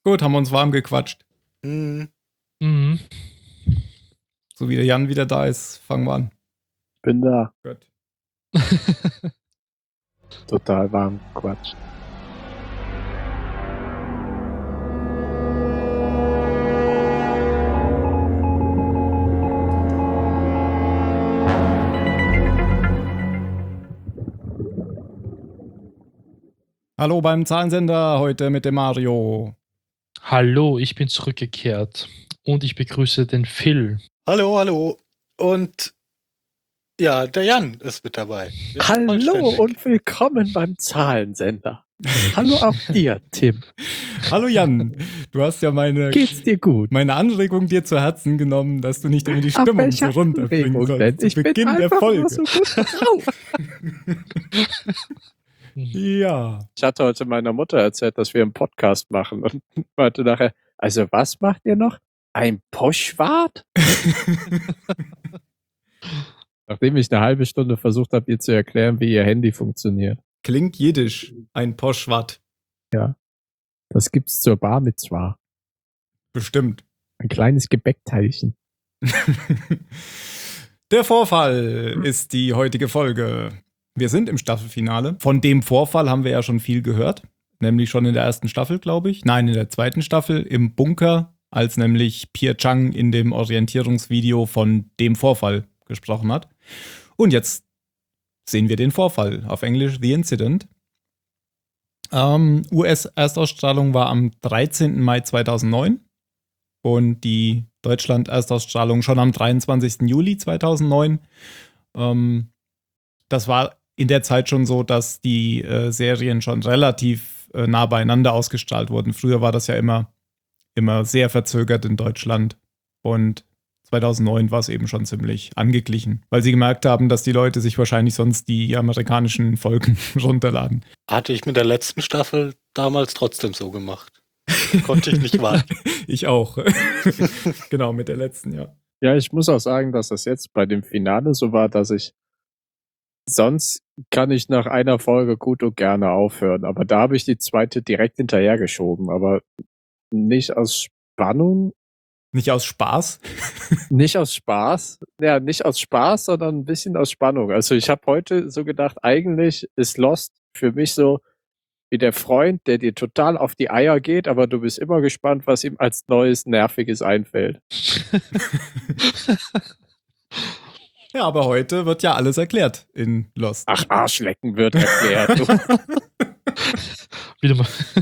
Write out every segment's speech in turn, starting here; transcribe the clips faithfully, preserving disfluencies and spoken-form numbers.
Gut, haben wir uns warm gequatscht. Mhm. Mhm. So wie der Jan wieder da ist, fangen wir an. Bin da. Gut. Total warm. Quatsch. Hallo beim Zahlensender, heute mit dem Mario. Hallo, ich bin zurückgekehrt und ich begrüße den Phil. Hallo, hallo. Und ja, der Jan ist mit dabei. Wir sind Hallo vollständig. und willkommen beim Zahlensender. Hallo auch dir, Tim. Hallo Jan, du hast ja meine, Geht's dir gut? meine Anregung dir zu Herzen genommen, dass du nicht immer die Auf Stimmung welche so runterbringen Anregung denn? sollst. Ich Zu bin Beginn der einfach Folge. nur so gut drauf. Ja. Ich hatte heute meiner Mutter erzählt, dass wir einen Podcast machen und meinte nachher, also was macht ihr noch? Ein Poschwart? Nachdem ich eine halbe Stunde versucht habe, ihr zu erklären, wie ihr Handy funktioniert. Klingt jiddisch, ein Poschwat. Das gibt's zur Bar Mitzwa. Bestimmt. Ein kleines Gebäckteilchen. Der Vorfall ist die heutige Folge. Wir sind im Staffelfinale. Von dem Vorfall haben wir ja schon viel gehört. Nämlich schon in der ersten Staffel, glaube ich. Nein, in der zweiten Staffel im Bunker, als nämlich Pierre Chang in dem Orientierungsvideo von dem Vorfall gesprochen hat. Und jetzt sehen wir den Vorfall. Auf Englisch The Incident. Ähm, U S-Erstausstrahlung war am dreizehnten Mai zweitausendneun. Und die Deutschland-Erstausstrahlung schon am dreiundzwanzigsten Juli zweitausendneun. Ähm, das war in der Zeit schon so, dass die äh, Serien schon relativ äh, nah beieinander ausgestrahlt wurden. Früher war das ja immer, immer sehr verzögert in Deutschland. Und zweitausendneun war es eben schon ziemlich angeglichen, weil sie gemerkt haben, dass die Leute sich wahrscheinlich sonst die amerikanischen Folgen runterladen. Hatte ich mit der letzten Staffel damals trotzdem so gemacht. Konnte ich nicht warten. Ich auch. Genau, mit der letzten, ja. Ja, ich muss auch sagen, dass das jetzt bei dem Finale so war, dass ich sonst kann ich nach einer Folge gut und gerne aufhören, aber da habe ich die zweite direkt hinterhergeschoben, aber nicht aus Spannung, Nicht aus Spaß. nicht aus Spaß, ja, nicht aus Spaß, sondern ein bisschen aus Spannung. Also ich habe heute so gedacht, eigentlich ist Lost für mich so wie der Freund, der dir total auf die Eier geht, aber du bist immer gespannt, was ihm als neues Nerviges einfällt. Ja, aber heute wird ja alles erklärt in Lost. Ach, Arschlecken wird erklärt. Wieder mal.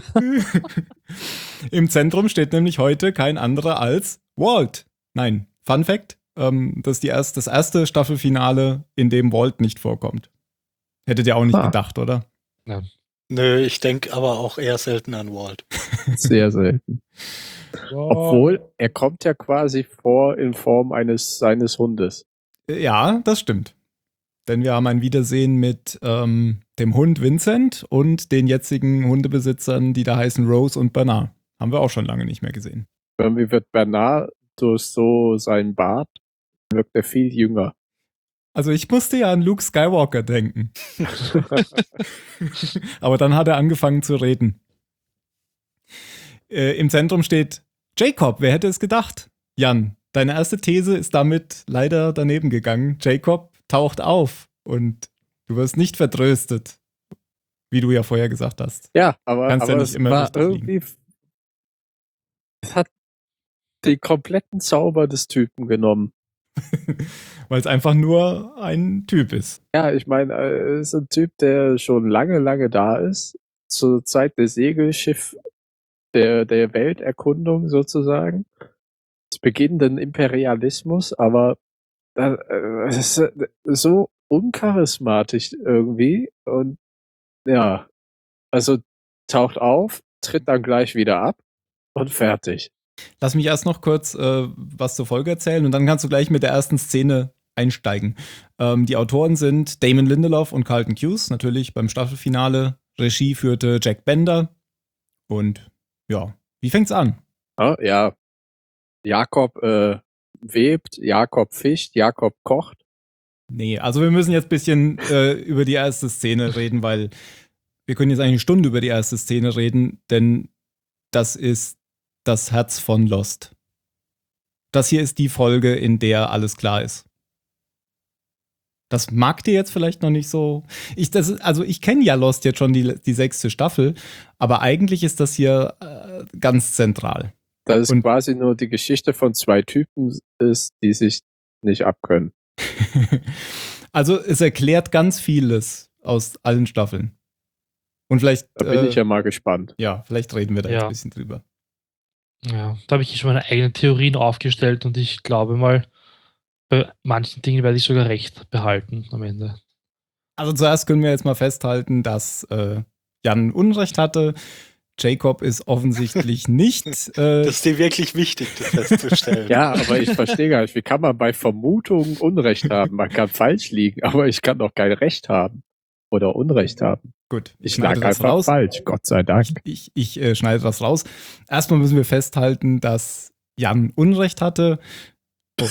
Im Zentrum steht nämlich heute kein anderer als Walt. Nein, Fun Fact, ähm, das ist die erst, das erste Staffelfinale, in dem Walt nicht vorkommt. Hättet ihr auch nicht Ah. gedacht, oder? Ja. Nö, ich denke aber auch eher selten an Walt. Sehr selten. Obwohl, er kommt ja quasi vor in Form eines seines Hundes. Ja, das stimmt. Denn wir haben ein Wiedersehen mit ähm, dem Hund Vincent und den jetzigen Hundebesitzern, die da heißen Rose und Bernard. Haben wir auch schon lange nicht mehr gesehen. Irgendwie wird Bernard durch so seinen Bart, wirkt er viel jünger. Also ich musste ja an Luke Skywalker denken. Aber dann hat er angefangen zu reden. Äh, Im Zentrum steht Jacob. Wer hätte es gedacht? Jan, deine erste These ist damit leider daneben gegangen. Jacob taucht auf und du wirst nicht vertröstet, wie du ja vorher gesagt hast. Ja, aber, Kannst ja aber nicht es immer war richtig liegen. irgendwie, es hat den kompletten Zauber des Typen genommen. Weil es einfach nur ein Typ ist. Ja, ich meine, er ist ein Typ, der schon lange, lange da ist. Zur Zeit des Segelschiff der, der Welterkundung sozusagen. Des beginnenden Imperialismus, aber äh, es ist so uncharismatisch irgendwie. Und ja, also taucht auf, tritt dann gleich wieder ab und fertig. Lass mich erst noch kurz äh, was zur Folge erzählen und dann kannst du gleich mit der ersten Szene einsteigen. Ähm, die Autoren sind Damon Lindelof und Carlton Cuse, natürlich beim Staffelfinale. Regie führte Jack Bender. Und ja, wie fängt's an? Ja, ja. Jakob äh, webt, Jakob fischt, Jakob kocht. Nee, also wir müssen jetzt ein bisschen äh, über die erste Szene reden, weil wir können jetzt eigentlich eine Stunde über die erste Szene reden, denn das ist das Herz von Lost. Das hier ist die Folge, in der alles klar ist. Das mag dir jetzt vielleicht noch nicht so. Ich, das ist, also ich kenne ja Lost jetzt schon die, die sechste Staffel, aber eigentlich ist das hier äh, ganz zentral. Das ist Und quasi nur die Geschichte von zwei Typen ist, die sich nicht abkönnen. Also es erklärt ganz vieles aus allen Staffeln. Und vielleicht. Da bin äh, ich ja mal gespannt. Ja, vielleicht reden wir da Ja. jetzt ein bisschen drüber. Ja, da habe ich schon meine eigenen Theorien aufgestellt und ich glaube mal, bei manchen Dingen werde ich sogar recht behalten am Ende. Also zuerst können wir jetzt mal festhalten, dass äh, Jan Unrecht hatte. Jacob ist offensichtlich nicht. Äh, Das ist dir wirklich wichtig, das festzustellen. Ja, aber ich verstehe gar nicht, wie kann man bei Vermutungen Unrecht haben? Man kann falsch liegen, aber ich kann doch kein Recht haben. Oder Unrecht haben. gut, ich Ich schneide lag das einfach raus. falsch, Gott sei Dank. Ich, ich äh, schneide das raus. Erstmal müssen wir festhalten, dass Jan Unrecht hatte. Oh.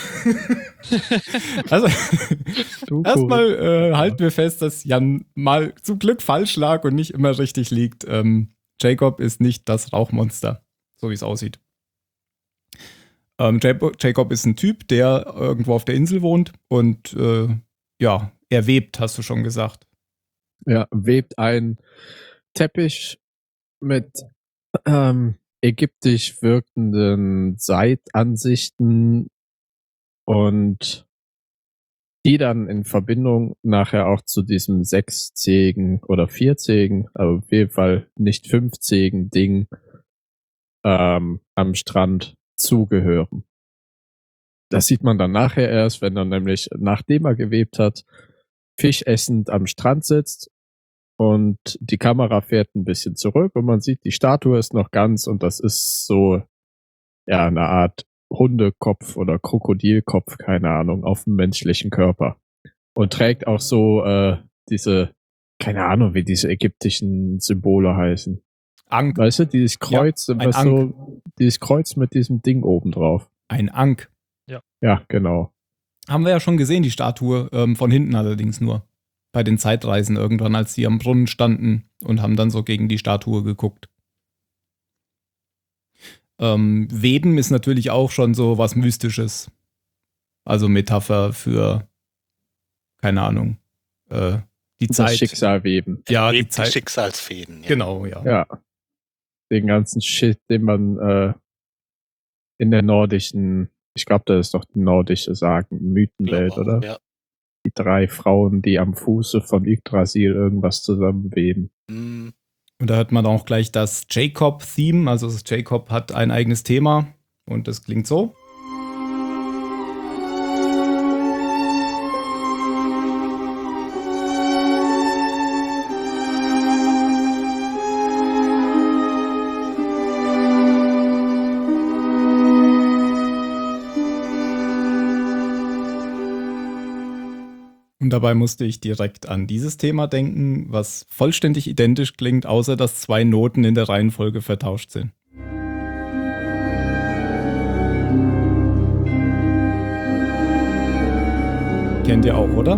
Also, Du, erstmal äh, halten wir fest, dass Jan mal zum Glück falsch lag und nicht immer richtig liegt. Ähm, Jacob ist nicht das Rauchmonster, so wie es aussieht. Ähm, Jacob, Jacob ist ein Typ, der irgendwo auf der Insel wohnt und äh, ja, er webt, hast du schon gesagt. Ja, webt ein Teppich mit ähm, ägyptisch wirkenden Seitansichten und die dann in Verbindung nachher auch zu diesem sechszähigen oder vierzähigen, aber auf jeden Fall nicht fünfzähigen Ding ähm, am Strand zugehören. Das sieht man dann nachher erst, wenn er nämlich, nachdem er gewebt hat, fischessend am Strand sitzt und die Kamera fährt ein bisschen zurück und man sieht, die Statue ist noch ganz und das ist so, ja, eine Art Hundekopf oder Krokodilkopf, keine Ahnung, auf dem menschlichen Körper. Und trägt auch so äh, diese, keine Ahnung, wie diese ägyptischen Symbole heißen. Ankh. Weißt du, dieses Kreuz, Ja, ein was so, dieses Kreuz mit diesem Ding oben drauf. Ein Ankh. Ja, genau. Haben wir ja schon gesehen, die Statue, ähm, von hinten allerdings nur. Bei den Zeitreisen irgendwann, als die am Brunnen standen und haben dann so gegen die Statue geguckt. Ähm, Weben ist natürlich auch schon so was Mystisches. Also Metapher für, keine Ahnung, äh, die Das Zeit. Schicksal weben. Ja, die Lebt Zeit. Schicksalsfäden. Ja. Genau, ja. Ja. Den ganzen Shit, den man äh, in der nordischen, ich glaube, das ist doch die nordische Sagen, Mythenwelt, Glaube auch, oder? Ja. Die drei Frauen, die am Fuße von Yggdrasil irgendwas zusammenweben. Hm. Und da hört man auch gleich das Jacob-Theme. Also das Jacob hat ein eigenes Thema und das klingt so. Und dabei musste ich direkt an dieses Thema denken, was vollständig identisch klingt, außer dass zwei Noten in der Reihenfolge vertauscht sind. Kennt ihr auch, oder?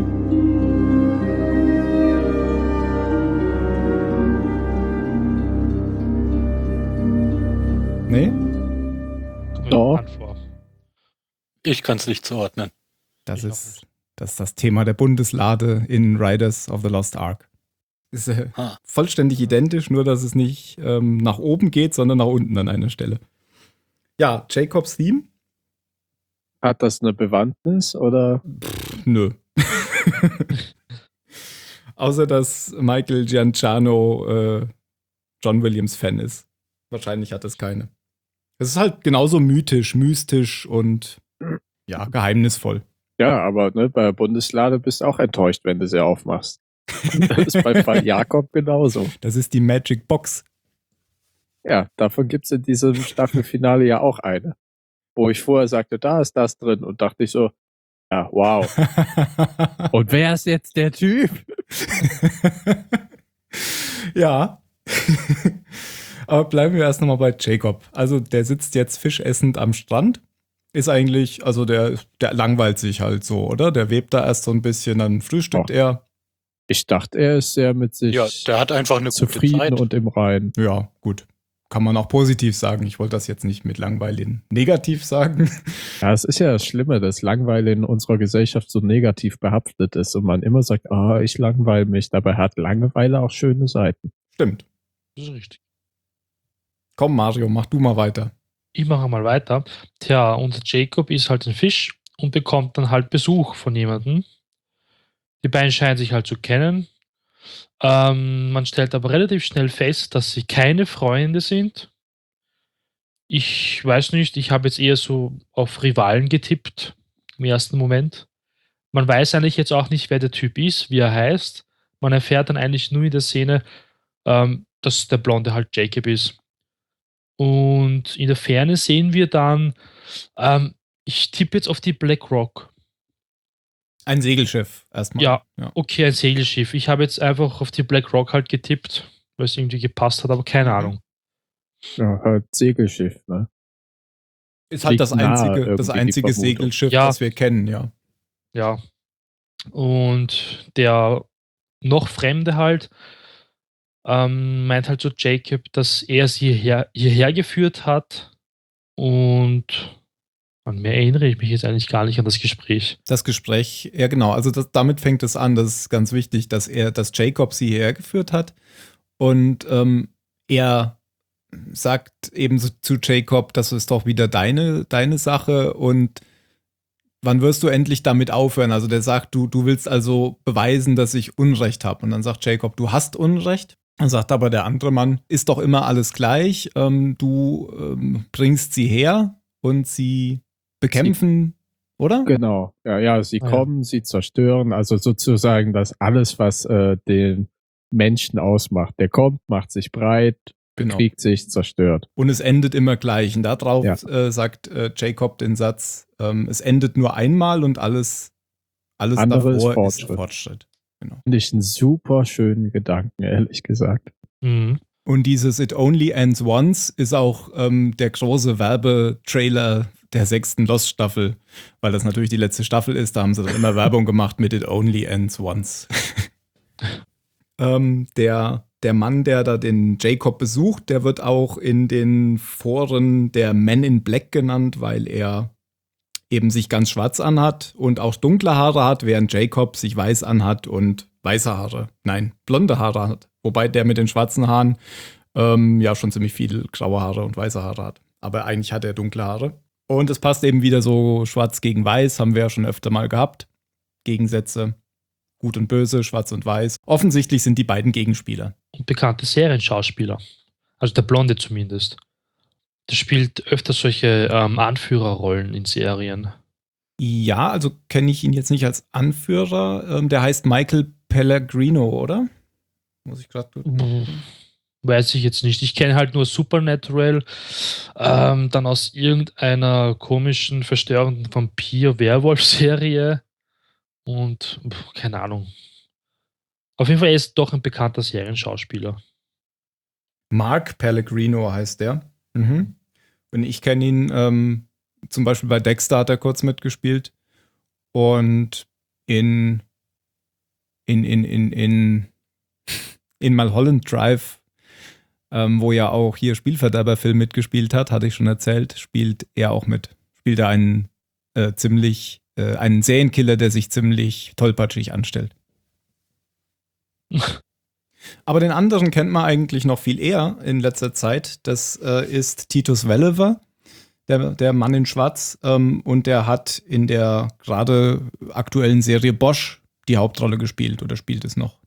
Nee? Kommt mir Doch. bekannt vor. Ich kann es nicht zuordnen. Das Ich auch ist, das ist das Thema der Bundeslade in Riders of the Lost Ark. Ist äh, Ah. vollständig identisch, nur dass es nicht ähm, nach oben geht, sondern nach unten an einer Stelle. Ja, Jacobs Theme? Hat das eine Bewandtnis oder? Nö. Außer, dass Michael Gianciano äh, John Williams Fan ist. Wahrscheinlich hat es keine. Es ist halt genauso mythisch, mystisch und ja, geheimnisvoll. Ja, aber ne, bei der Bundeslade bist du auch enttäuscht, wenn du sie aufmachst. Das ist bei Fall Jakob genauso. Das ist die Magic Box. Ja, davon gibt's in diesem Staffelfinale ja auch eine. Wo ich vorher sagte, da ist das drin und dachte ich so, ja, wow. Und wer ist jetzt der Typ? Ja. Aber bleiben wir erst nochmal bei Jacob. Also der sitzt jetzt fischessend am Strand. Ist eigentlich, also der, der langweilt sich halt so, oder? Der webt da erst so ein bisschen, dann frühstückt Oh. er. Ich dachte, er ist sehr mit sich Ja, der hat einfach eine gute zufrieden Zeit. und im Reinen. Ja, gut. kann man auch positiv sagen. Ich wollte das jetzt nicht mit Langweilen negativ sagen. Ja, es ist ja das Schlimme, dass Langeweile in unserer Gesellschaft so negativ behaftet ist und man immer sagt, ah, ich langweile mich. Dabei hat Langeweile auch schöne Seiten. Stimmt. Das ist richtig. Komm, Mario, mach du mal weiter. Ich mache mal weiter. Tja, unser Jacob ist halt ein Fisch und bekommt dann halt Besuch von jemandem. Die beiden scheinen sich halt zu kennen. Ähm, man stellt aber relativ schnell fest, dass sie keine Freunde sind. Ich weiß nicht, ich habe jetzt eher so auf Rivalen getippt im ersten Moment. Man weiß eigentlich jetzt auch nicht, wer der Typ ist, wie er heißt. Man erfährt dann eigentlich nur in der Szene, ähm, dass der Blonde halt Jacob ist. Und in der Ferne sehen wir dann, ähm, ich tippe jetzt auf die Black Rock. Ein Segelschiff erstmal. Ja, okay, ein Segelschiff. Ich habe jetzt einfach auf die Black Rock halt getippt, weil es irgendwie gepasst hat, aber keine Mhm. Ahnung. Ja, halt Segelschiff, ne? Ist halt das Liegt nahe einzige, irgendwie das die einzige Vermutung. Segelschiff, Ja. das wir kennen, ja. Ja. Und der noch Fremde halt ähm, meint halt so Jacob, dass er sie hierher, hierher geführt hat. Und an mehr erinnere ich mich jetzt eigentlich gar nicht an das Gespräch. Das Gespräch, ja genau, also das, damit fängt es an, das ist ganz wichtig, dass er, dass Jacob sie hierher geführt hat und ähm, er sagt eben so zu Jacob, das ist doch wieder deine, deine Sache und wann wirst du endlich damit aufhören? Also der sagt, du, du willst also beweisen, dass ich Unrecht habe und dann sagt Jacob, du hast Unrecht. Dann sagt aber der andere Mann, ist doch immer alles gleich, ähm, du ähm, bringst sie her und sie bekämpfen, oder? Genau. Ja, ja, sie Ah, ja. kommen, sie zerstören, also sozusagen das alles, was äh, den Menschen ausmacht. Der kommt, macht sich breit, Genau. bekriegt sich, zerstört. Und es endet immer gleich. Und darauf Ja. äh, sagt äh, Jacob den Satz, ähm, es endet nur einmal und alles, alles Andere ist davor ist Fortschritt. Fortschritt. Genau. Finde ich einen super schönen Gedanken, ehrlich gesagt. Mhm. Und dieses It Only Ends Once ist auch ähm, der große Werbetrailer der sechsten Lost-Staffel, weil das natürlich die letzte Staffel ist. Da haben sie dann immer Werbung gemacht mit It Only Ends Once. ähm, der, der Mann, der da den Jacob besucht, der wird auch in den Foren der Men in Black genannt, weil er eben sich ganz schwarz anhat und auch dunkle Haare hat, während Jacob sich weiß anhat und weiße Haare, nein, blonde Haare hat. Wobei der mit den schwarzen Haaren ähm, ja schon ziemlich viel graue Haare und weiße Haare hat. Aber eigentlich hat er dunkle Haare. Und es passt eben wieder so schwarz gegen weiß, haben wir ja schon öfter mal gehabt. Gegensätze, gut und böse, schwarz und weiß. Offensichtlich sind die beiden Gegenspieler. Und bekannte Serienschauspieler. Also der Blonde zumindest. Der spielt öfter solche ähm, Anführerrollen in Serien. Ja, also kenne ich ihn jetzt nicht als Anführer. Ähm, der heißt Michael Pellegrino, oder? Muss ich gerade Weiß ich jetzt nicht. Ich kenne halt nur Supernatural, ähm, dann aus irgendeiner komischen, verstörenden Vampir-Werwolf-Serie und pf, keine Ahnung. Auf jeden Fall er ist doch ein bekannter Serienschauspieler. Mark Pellegrino heißt der. Mhm. Und ich kenne ihn ähm, zum Beispiel bei Dexter hat er kurz mitgespielt. Und in in, in, in, in, in Mulholland Drive, ähm, wo ja auch hier Spielverderber-Film mitgespielt hat, hatte ich schon erzählt, spielt er auch mit. Spielt er einen äh, ziemlich, äh, einen Serienkiller, der sich ziemlich tollpatschig anstellt. Aber den anderen kennt man eigentlich noch viel eher in letzter Zeit. Das äh, ist Titus Welliver, der, der Mann in Schwarz. Ähm, und der hat in der gerade aktuellen Serie Bosch die Hauptrolle gespielt oder spielt es noch.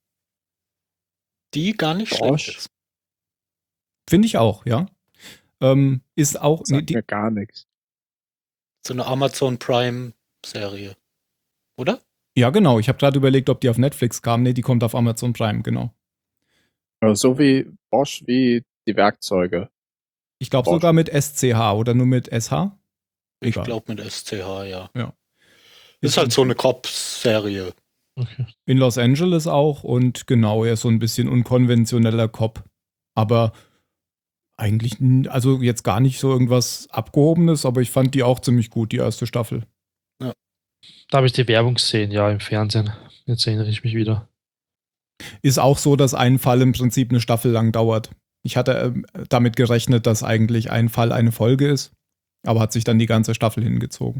Die gar nicht Bosch? schlecht ist. Finde ich auch, ja. Ähm, ist auch. Sagt Nee, die, mir gar nichts. So eine Amazon Prime-Serie. Oder? ja, genau. Ich habe gerade überlegt, ob die auf Netflix kam. Nee, die kommt auf Amazon Prime, genau. Aber so wie Bosch wie die Werkzeuge. Ich glaube Bosch. sogar mit S C H oder nur mit S H. Ich Egal. glaube mit S C H, ja. Ja. Ist halt so eine Cops-Serie. Okay. In Los Angeles auch und genau, er ist so ein bisschen unkonventioneller Cop. Aber eigentlich, n- also jetzt gar nicht so irgendwas Abgehobenes, aber ich fand die auch ziemlich gut, die erste Staffel. Da habe ich die Werbung gesehen, ja, im Fernsehen. Jetzt erinnere ich mich wieder. Ist auch so, dass ein Fall im Prinzip eine Staffel lang dauert. Ich hatte ähm, damit gerechnet, dass eigentlich ein Fall eine Folge ist, aber hat sich dann die ganze Staffel hingezogen.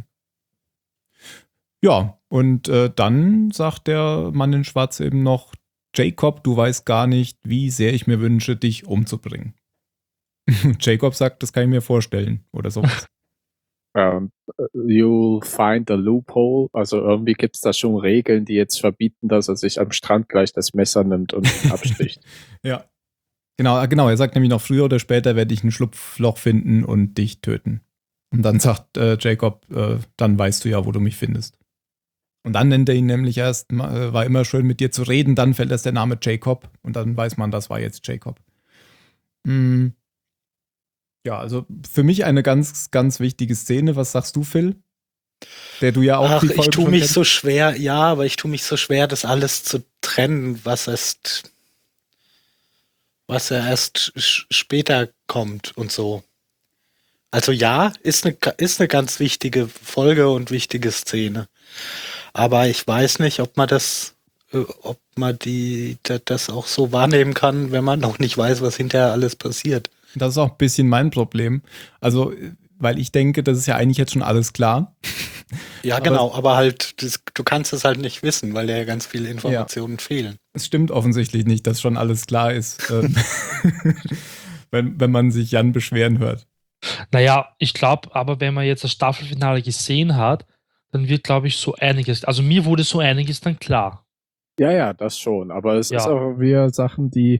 Ja, und äh, dann sagt der Mann in Schwarz eben noch, Jacob, du weißt gar nicht, wie sehr ich mir wünsche, dich umzubringen. Jacob sagt, das kann ich mir vorstellen oder sowas. Um, you'll find a loophole. Also irgendwie gibt es da schon Regeln, die jetzt verbieten, dass er sich am Strand gleich das Messer nimmt und ihn absticht. Ja. Genau, genau, er sagt nämlich noch, früher oder später werde ich ein Schlupfloch finden und dich töten. Und dann sagt äh, Jacob, äh, dann weißt du ja, wo du mich findest. Und dann nennt er ihn nämlich erst, äh, war immer schön mit dir zu reden, dann fällt erst der Name Jacob und dann weiß man, das war jetzt Jacob. Mhm. Ja, also für mich eine ganz, ganz wichtige Szene. Was sagst du, Phil? Der du ja auch Ach, die Folge ich tue schon mich kennst. so schwer, ja, aber ich tue mich so schwer, das alles zu trennen, was erst, was ja erst sch- später kommt und so. Also ja, ist eine, ist eine ganz wichtige Folge und wichtige Szene. Aber ich weiß nicht, ob man das, äh, ob man die, da- das auch so wahrnehmen kann, wenn man noch nicht weiß, was hinterher alles passiert. Das ist auch ein bisschen mein Problem. Also, weil ich denke, das ist ja eigentlich jetzt schon alles klar. Ja, Aber- genau, aber halt, das, du kannst es halt nicht wissen, weil dir ja ganz viele Informationen fehlen. Es stimmt offensichtlich nicht, dass schon alles klar ist, ähm, wenn, wenn man sich Jan beschweren hört. Naja, ich glaube aber, wenn man jetzt das Staffelfinale gesehen hat, dann wird, glaube ich, so einiges, also mir wurde so einiges dann klar. Ja, ja, das schon. Aber es Ja. ist auch wieder Sachen, die,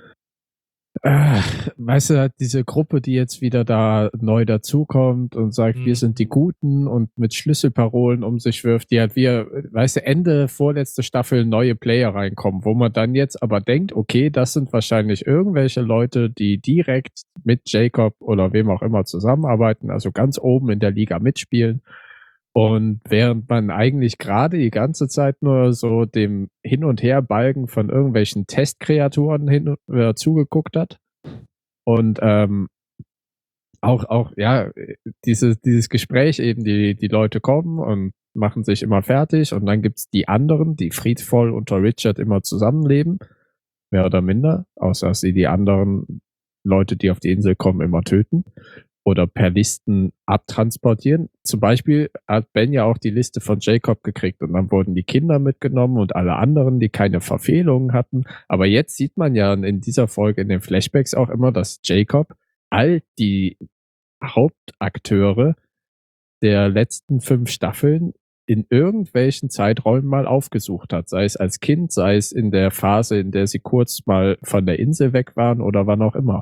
äh, weißt du, diese Gruppe, die jetzt wieder da neu dazukommt und sagt, Mhm. wir sind die Guten und mit Schlüsselparolen um sich wirft, die halt wir, weißt du, Ende vorletzte Staffel neue Player reinkommen, wo man dann jetzt aber denkt, okay, das sind wahrscheinlich irgendwelche Leute, die direkt mit Jacob oder wem auch immer zusammenarbeiten, also ganz oben in der Liga mitspielen. Und während man eigentlich gerade die ganze Zeit nur so dem Hin- und Herbalgen von irgendwelchen Testkreaturen hin äh, zugeguckt hat und ähm, auch, auch, ja, diese, dieses Gespräch eben, die, die Leute kommen und machen sich immer fertig und dann gibt's die anderen, die friedvoll unter Richard immer zusammenleben, mehr oder minder, außer dass sie die anderen Leute, die auf die Insel kommen, immer töten oder per Listen abtransportieren. Zum Beispiel hat Ben ja auch die Liste von Jacob gekriegt und dann wurden die Kinder mitgenommen und alle anderen, die keine Verfehlungen hatten. Aber jetzt sieht man ja in dieser Folge in den Flashbacks auch immer, dass Jacob all die Hauptakteure der letzten fünf Staffeln in irgendwelchen Zeiträumen mal aufgesucht hat. Sei es als Kind, sei es in der Phase, in der sie kurz mal von der Insel weg waren oder wann auch immer.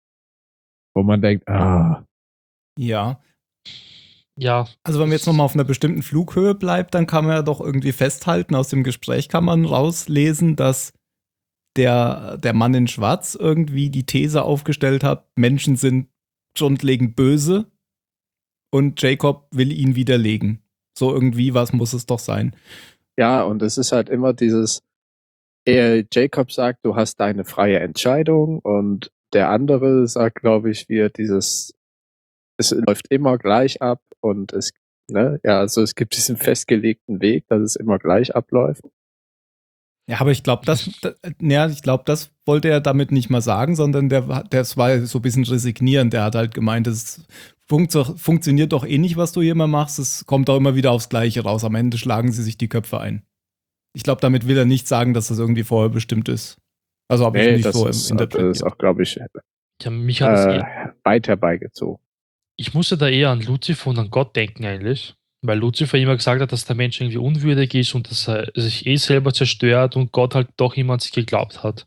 Wo man denkt, ah, Ja. Ja, Also wenn man jetzt nochmal auf einer bestimmten Flughöhe bleibt, dann kann man ja doch irgendwie festhalten, aus dem Gespräch kann man rauslesen, dass der, der Mann in Schwarz irgendwie die These aufgestellt hat, Menschen sind grundlegend böse und Jacob will ihn widerlegen. So irgendwie, was muss es doch sein? ja, und es ist halt immer dieses, er, Jacob sagt, du hast deine freie Entscheidung und der andere sagt, glaube ich, wie dieses, es läuft immer gleich ab und es, ne, ja, also es gibt diesen festgelegten Weg, dass es immer gleich abläuft. Ja, aber ich glaube, das, das, ja, ich glaube, das wollte er damit nicht mal sagen, sondern der, war- das war so ein bisschen resignierend. Der hat halt gemeint, es funkt, funktioniert doch eh nicht, was du hier immer machst. Es kommt doch immer wieder aufs Gleiche raus. Am Ende schlagen sie sich die Köpfe ein. Ich glaube, damit will er nicht sagen, dass das irgendwie vorher bestimmt ist. Also habe ich nicht das so ist, das interpretiert. ist auch, glaube ich, ja mich hat es äh, eher, weit herbeigezogen. ich musste da eher an Lucifer und an Gott denken eigentlich, weil Lucifer immer gesagt hat, dass der Mensch irgendwie unwürdig ist und dass er sich eh selber zerstört und Gott halt doch immer an sich geglaubt hat.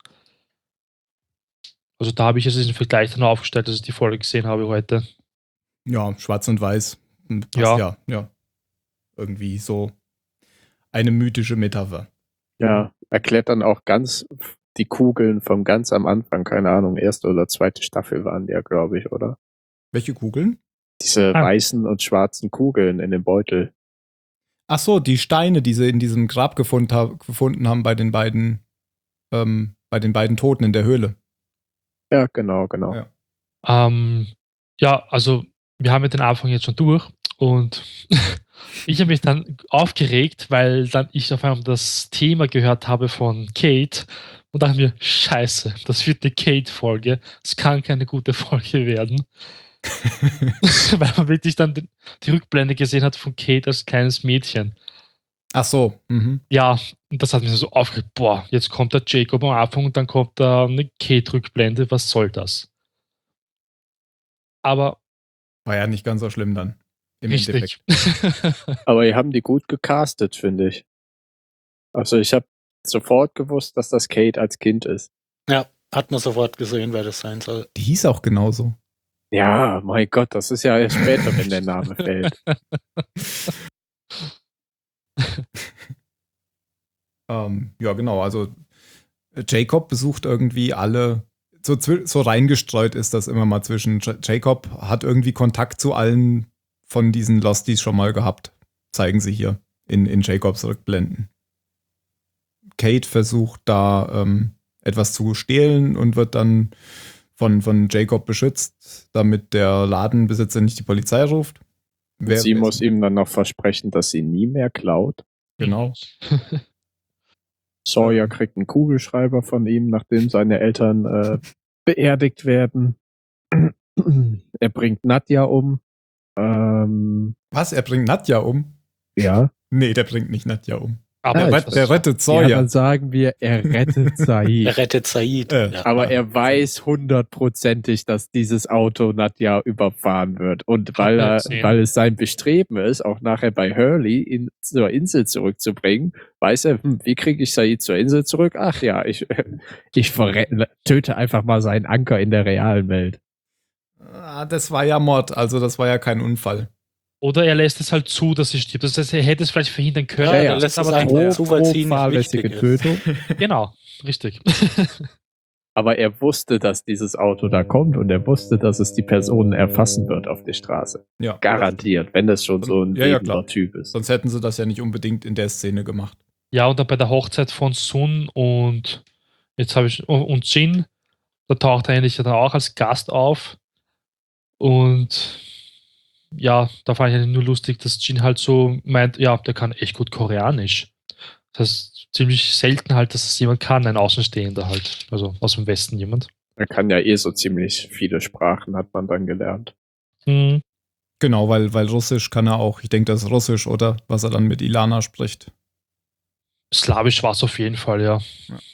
Also da habe ich jetzt diesen Vergleich dann aufgestellt, als ich die Folge gesehen habe heute. Ja, schwarz und weiß. Hm, Passt Ja. ja, ja. Irgendwie so eine mythische Metapher. Ja, erklärt dann auch ganz die Kugeln vom ganz am Anfang, keine Ahnung, erste oder zweite Staffel waren die ja, glaube ich, oder? Welche Kugeln? Diese Ah. weißen und schwarzen Kugeln in dem Beutel. Ach so, die Steine, die sie in diesem Grab gefund, ha gefunden haben bei den beiden, ähm, bei den beiden Toten in der Höhle. Ja, genau, genau. Ja. Ähm, ja, also wir haben ja den Anfang jetzt schon durch und ich habe mich dann aufgeregt, weil dann ich auf einmal das Thema gehört habe von Kate Und dachten wir, scheiße, das wird eine Kate-Folge. Es kann keine gute Folge werden. Weil man wirklich dann die Rückblende gesehen hat von Kate als kleines Mädchen. Ach so. Mhm. Ja, und das hat mich so aufgeregt. Boah, jetzt kommt der Jacob am Anfang und dann kommt da eine Kate-Rückblende. Was soll das? Aber War ja nicht ganz so schlimm dann. Im richtig. Endeffekt. Aber die haben die gut gecastet, finde ich. Also ich habe sofort gewusst, dass das Kate als Kind ist. Ja, hat man sofort gesehen, wer das sein soll. Die hieß auch genauso. Ja, mein Gott, das ist ja erst später, wenn der Name fällt. ähm, ja, genau. Also Jacob besucht irgendwie alle, so, so reingestreut ist das immer mal zwischen. Jacob hat irgendwie Kontakt zu allen von diesen Losties schon mal gehabt. Zeigen sie hier in, in Jacobs Rückblenden. Kate versucht da ähm, etwas zu stehlen und wird dann von, von Jacob beschützt, damit der Ladenbesitzer nicht die Polizei ruft. Wer, sie muss ihm dann noch versprechen, dass sie nie mehr klaut. Genau. Sawyer kriegt einen Kugelschreiber von ihm, nachdem seine Eltern äh, beerdigt werden. Er bringt Nadja um. Ähm, Was? Er bringt Nadja um? Ja. Nee, der bringt nicht Nadja um. Aber der, Ja, rett, der rettet Ja, Sawyer. dann sagen wir, er rettet Said. Er rettet Said. Äh, ja. Aber er weiß hundertprozentig, dass dieses Auto Nadja überfahren wird. Und weil, er er, gesehen. weil es sein Bestreben ist, auch nachher bei Hurley ihn zur Insel zurückzubringen, weiß er, hm, wie kriege ich Said zur Insel zurück? Ach ja, ich, ich verre- töte einfach mal seinen Anker in der realen Welt. Ah, das war ja Mord, also das war ja kein Unfall. Oder er lässt es halt zu, dass sie stirbt. Das heißt, er hätte es vielleicht verhindern können. Ja, Ja, ja, ja. lässt es aber einfach dann, zu, weil sie nicht fahrlässige wichtig ist. Tötung. genau, richtig. Aber er wusste, dass dieses Auto da kommt und er wusste, dass es die Personen erfassen wird auf der Straße. Ja. Garantiert, wenn das schon so ein Ja, ja, lebender klar. Typ ist. Sonst hätten sie das ja nicht unbedingt in der Szene gemacht. Ja, und dann bei der Hochzeit von Sun und jetzt habe ich und Jin, da taucht er eigentlich dann auch als Gast auf. Und ja, da fand ich eigentlich nur lustig, dass Jin halt so meint, ja, der kann echt gut Koreanisch. Das ist ziemlich selten halt, dass es jemand kann, ein Außenstehender halt. Also aus dem Westen jemand. Er kann ja eh so ziemlich viele Sprachen, hat man dann gelernt. Hm. Genau, weil, weil Russisch kann er auch. Ich denke, das ist Russisch, oder? Was er dann mit Ilana spricht. Slawisch war es auf jeden Fall, ja.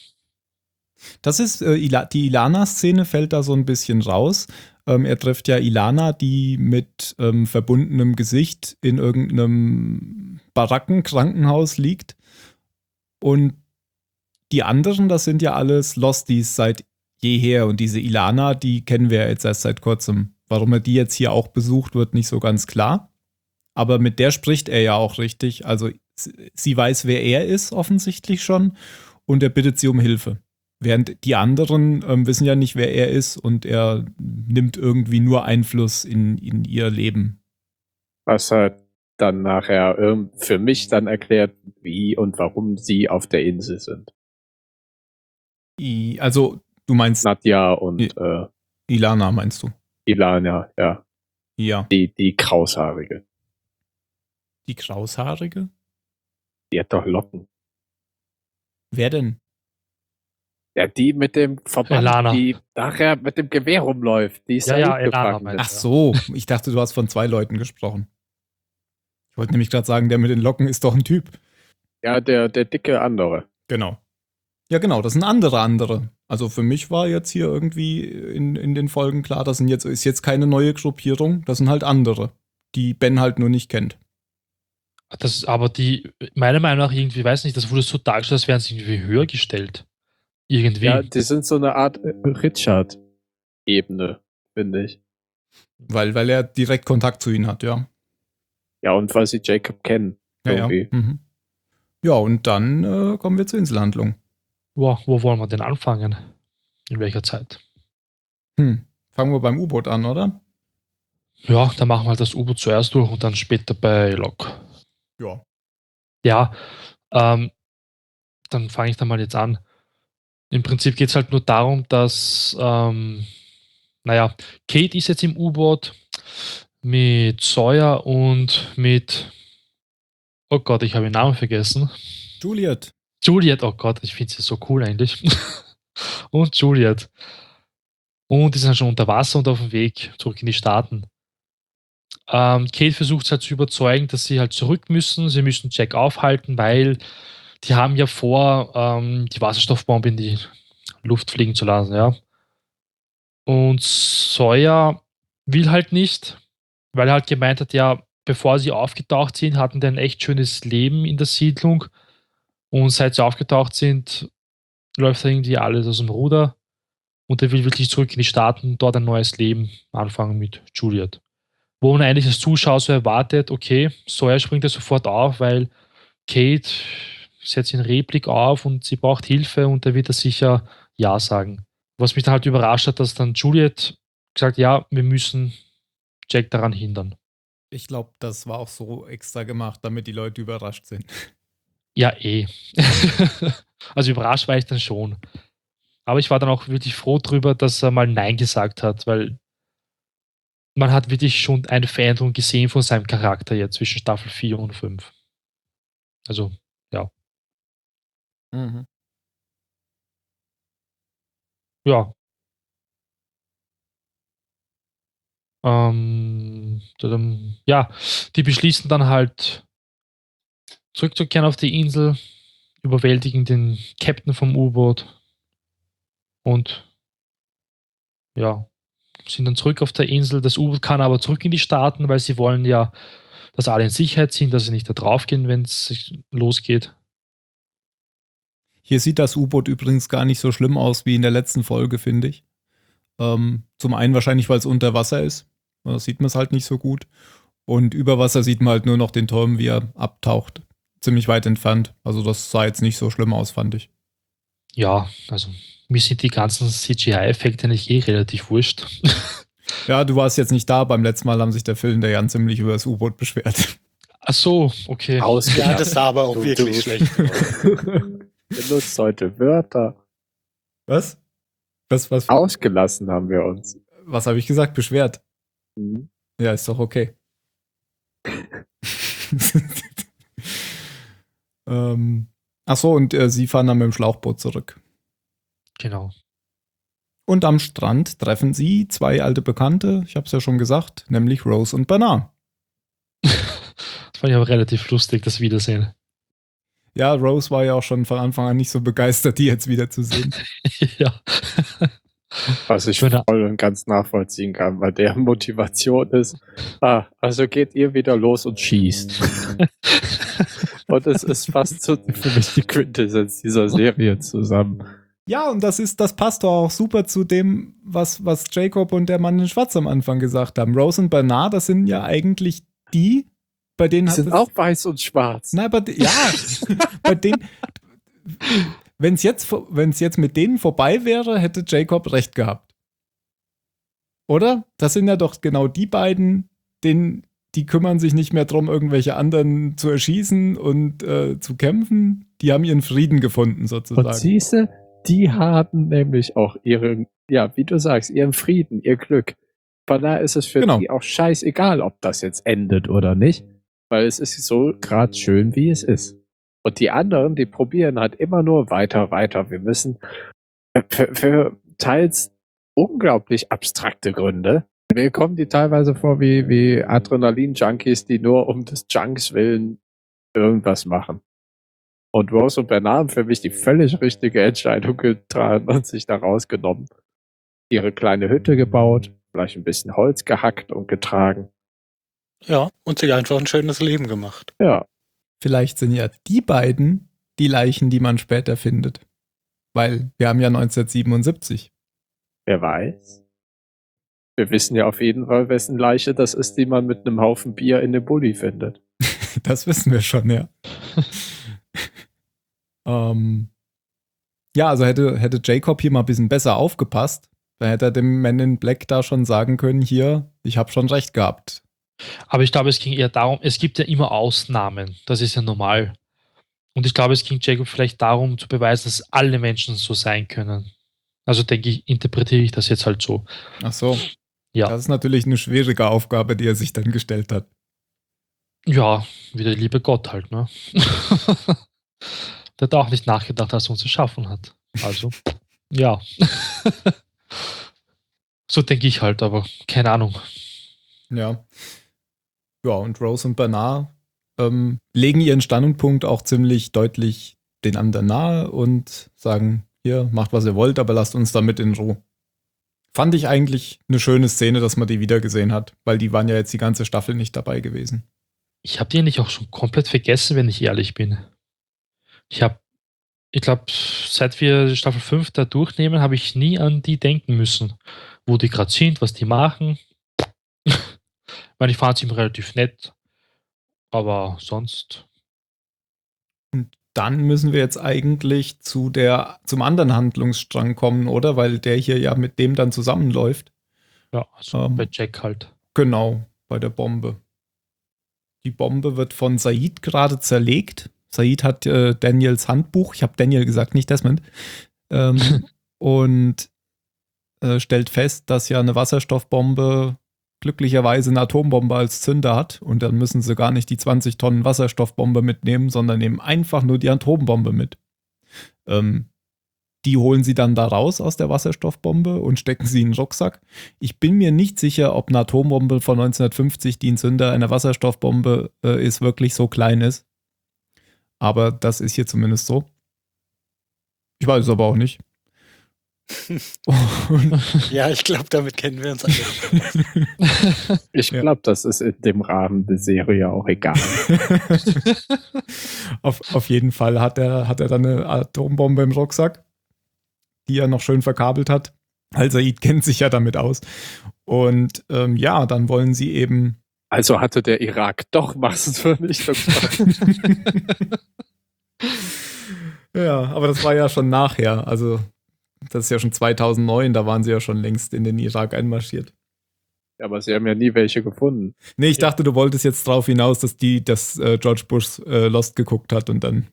Das ist, äh, Ila- die Ilana-Szene fällt da so ein bisschen raus. Ähm, er trifft ja Ilana, die mit ähm, verbundenem Gesicht in irgendeinem Barackenkrankenhaus liegt. Und die anderen, das sind ja alles Losties seit jeher. Und diese Ilana, die kennen wir ja jetzt erst seit kurzem. Warum er die jetzt hier auch besucht, wird nicht so ganz klar. Aber mit der spricht er ja auch richtig. Also sie weiß, wer er ist, offensichtlich schon. Und er bittet sie um Hilfe. Während die anderen ähm, wissen ja nicht, wer er ist. Und er nimmt irgendwie nur Einfluss in, in ihr Leben. Was halt dann nachher ähm, für mich dann erklärt, wie und warum sie auf der Insel sind. I, also, du meinst Nadja und I- äh, Ilana, meinst du? Ilana, ja. Ja. Die, die Kraushaarige. Die Kraushaarige? Die hat doch Locken. Wer denn? Ja, die mit dem Verband, Elana. die nachher mit dem Gewehr rumläuft. Die ist Ja, ja, ja, Elana gefangen. meint- Ach so, ich dachte, du hast von zwei Leuten gesprochen. Ich wollte nämlich gerade sagen, der mit den Locken ist doch ein Typ. Ja, der, der dicke andere. Genau. Ja, genau, das sind andere andere. Also für mich war jetzt hier irgendwie in, in den Folgen klar, das sind jetzt, ist jetzt keine neue Gruppierung, das sind halt andere, die Ben halt nur nicht kennt. Das ist aber die, meiner Meinung nach, irgendwie, weiß nicht, das wurde so dargestellt, als wären sie irgendwie höher gestellt. Irgendwie. Ja, die sind so eine Art äh, Richard-Ebene, finde ich. Weil, weil er direkt Kontakt zu ihnen hat, ja. Ja, und weil sie Jacob kennen. Ja, ja. Irgendwie. Mhm. Ja, und dann äh, kommen wir zur Inselhandlung. Wo, wo wollen wir denn anfangen? In welcher Zeit? Hm. Fangen wir beim U-Boot an, oder? Ja, dann machen wir halt das U-Boot zuerst durch und dann später bei Lok. Ja. Ja, ähm, dann fange ich da mal jetzt an. Im Prinzip geht es halt nur darum, dass, ähm, naja, Kate ist jetzt im U-Boot mit Sawyer und mit, oh Gott, ich habe den Namen vergessen. Juliet. Juliet, oh Gott, ich finde sie so cool eigentlich. und Juliet. Und die sind schon unter Wasser und auf dem Weg zurück in die Staaten. Ähm, Kate versucht es halt zu überzeugen, dass sie halt zurück müssen. Sie müssen Jack aufhalten, weil die haben ja vor, ähm, die Wasserstoffbombe in die Luft fliegen zu lassen, ja. Und Sawyer will halt nicht, weil er halt gemeint hat, ja, bevor sie aufgetaucht sind, hatten die ein echt schönes Leben in der Siedlung. Und seit sie aufgetaucht sind, läuft da irgendwie alles aus dem Ruder. Und er will wirklich zurück in die Staaten, dort ein neues Leben anfangen mit Juliet. Wo man eigentlich als Zuschauer so erwartet, okay, Sawyer springt ja sofort auf, weil Kate setzt den Replik auf und sie braucht Hilfe und da wird er sicher Ja sagen. Was mich dann halt überrascht hat, dass dann Juliet gesagt, ja, wir müssen Jack daran hindern. Ich glaube, das war auch so extra gemacht, damit die Leute überrascht sind. Ja, eh. Also überrascht war ich dann schon. Aber ich war dann auch wirklich froh drüber, dass er mal Nein gesagt hat, weil man hat wirklich schon eine Veränderung gesehen von seinem Charakter jetzt zwischen Staffel vier und fünf. Also, ja. Mhm. Ja. Ähm, ja, die beschließen dann halt zurückzukehren auf die Insel, überwältigen den Captain vom U-Boot und ja, sind dann zurück auf der Insel. Das U-Boot kann aber zurück in die Staaten, weil sie wollen ja, dass alle in Sicherheit sind, dass sie nicht da drauf gehen, wenn es losgeht. Hier sieht das U-Boot übrigens gar nicht so schlimm aus wie in der letzten Folge, finde ich. Ähm, zum einen wahrscheinlich, weil es unter Wasser ist. Da sieht man es halt nicht so gut. Und über Wasser sieht man halt nur noch den Turm, wie er abtaucht. Ziemlich weit entfernt. Also das sah jetzt nicht so schlimm aus, fand ich. Ja, also mir sind die ganzen C G I-Effekte nicht eh relativ wurscht. Ja, du warst jetzt nicht da. Beim letzten Mal haben sich der Film der Jan ziemlich über das U-Boot beschwert. Ach so, okay. Ja, das sah aber auch Du- wirklich du- schlecht aus. Benutzt heute Wörter. Was? Was, was, Ausgelassen haben wir uns. was habe ich gesagt? Beschwert. Mhm. Ja, ist doch okay. ähm, ach so, und äh, sie fahren dann mit dem Schlauchboot zurück. Genau. Und am Strand treffen sie zwei alte Bekannte, ich habe es ja schon gesagt, nämlich Rose und Bernard. Das fand ich aber relativ lustig, das Wiedersehen. Ja, Rose war ja auch schon von Anfang an nicht so begeistert, die jetzt wiederzusehen. Ja. Was ich Wenn er- voll und ganz nachvollziehen kann, weil der Motivation ist, ah, also geht ihr wieder los und schießt. Und es ist fast so für mich die Quintessenz dieser Serie zusammen. Ja, und das ist, das passt doch auch super zu dem, was, was Jacob und der Mann in Schwarz am Anfang gesagt haben. Rose und Bernard, das sind ja eigentlich die, bei denen Die hat sind es- auch weiß und schwarz. Na, aber ja, bei denen, wenn es jetzt, wenn's jetzt mit denen vorbei wäre, hätte Jacob recht gehabt. Oder? Das sind ja doch genau die beiden, denen, die kümmern sich nicht mehr drum, irgendwelche anderen zu erschießen und äh, zu kämpfen. Die haben ihren Frieden gefunden, sozusagen. Und siehste, die haben nämlich auch ihren, ja, wie du sagst, ihren Frieden, ihr Glück. Von daher ist es für Genau. die auch scheißegal, ob das jetzt endet oder nicht, weil es ist so gerade schön, wie es ist. Und die anderen, die probieren halt immer nur weiter, weiter. Wir müssen äh, für, für teils unglaublich abstrakte Gründe. Mir kommen die teilweise vor wie, wie Adrenalin-Junkies, die nur um des Junks willen irgendwas machen. Und Rose und Bernard haben für mich die völlig richtige Entscheidung getan und sich da rausgenommen. Ihre kleine Hütte gebaut, vielleicht ein bisschen Holz gehackt und getragen. Ja, und sich einfach ein schönes Leben gemacht. Ja, Vielleicht sind ja die beiden die Leichen, die man später findet. Weil wir haben ja neunzehnhundertsiebenundsiebzig. wer weiß. Wir wissen ja auf jeden Fall, wessen Leiche das ist, die man mit einem Haufen Bier in dem Bulli findet. Das wissen wir schon, ja. ähm, ja, also hätte, hätte Jacob hier mal ein bisschen besser aufgepasst, dann hätte er dem Man in Black da schon sagen können, hier, ich habe schon recht gehabt. Aber ich glaube, es ging eher darum, es gibt ja immer Ausnahmen. Das ist ja normal. Und ich glaube, es ging Jacob vielleicht darum, zu beweisen, dass alle Menschen so sein können. Also denke ich, interpretiere ich das jetzt halt so. Ach so. Ja. Das ist natürlich eine schwierige Aufgabe, die er sich dann gestellt hat. Ja, wie der liebe Gott halt, ne? Der hat auch nicht nachgedacht, dass er uns erschaffen hat. Also, Ja. So denke ich halt, aber keine Ahnung. Ja. Ja, und Rose und Bernard ähm, legen ihren Standpunkt auch ziemlich deutlich den anderen nahe und sagen, hier, macht was ihr wollt, aber lasst uns damit in Ruhe. Fand ich eigentlich eine schöne Szene, dass man die wiedergesehen hat, weil die waren ja jetzt die ganze Staffel nicht dabei gewesen. Ich habe die eigentlich auch schon komplett vergessen, wenn ich ehrlich bin. Ich habe, ich glaube, seit wir Staffel fünf da durchnehmen, habe ich nie an die denken müssen. Wo die gerade sind, was die machen. Ich meine, ich fand sie immer relativ nett. Aber sonst. Und dann müssen wir jetzt eigentlich zu der, zum anderen Handlungsstrang kommen, oder? Weil der hier ja mit dem dann zusammenläuft. Ja, also Ähm. bei Jack halt. Genau, bei der Bombe. Die Bombe wird von Sayid gerade zerlegt. Sayid hat äh, Daniels Handbuch, ich habe Daniel gesagt, nicht Desmond, ähm, und äh, stellt fest, dass ja eine Wasserstoffbombe glücklicherweise eine Atombombe als Zünder hat und dann müssen sie gar nicht die zwanzig Tonnen Wasserstoffbombe mitnehmen, sondern nehmen einfach nur die Atombombe mit. Ähm, die holen sie dann da raus aus der Wasserstoffbombe und stecken sie in den Rucksack. Ich bin mir nicht sicher, ob eine Atombombe von neunzehnhundertfünfzig, die ein Zünder einer Wasserstoffbombe äh, ist, wirklich so klein ist. Aber das ist hier zumindest so. Ich weiß es aber auch nicht. Ja, ich glaube, damit kennen wir uns alle. Ich glaube, das ist in dem Rahmen der Serie auch egal. auf, auf jeden Fall hat er, hat er dann eine Atombombe im Rucksack, die er noch schön verkabelt hat. Al-Sayid kennt sich ja damit aus. Und ähm, ja, dann wollen sie eben. Also hatte der Irak doch Massenvernichtungswaffen. Ja, aber das war ja schon nachher. Also, das ist ja schon zweitausendneun, da waren sie ja schon längst in den Irak einmarschiert. Ja, aber sie haben ja nie welche gefunden. Nee, ich dachte, du wolltest jetzt drauf hinaus, dass die, dass äh, George Bush äh, Lost geguckt hat und dann.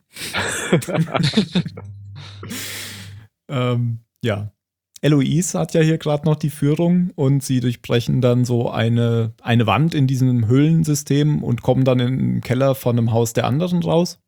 ähm, ja. Eloise hat ja hier gerade noch die Führung und sie durchbrechen dann so eine, eine Wand in diesem Höhlensystem und kommen dann in den Keller von einem Haus der anderen raus.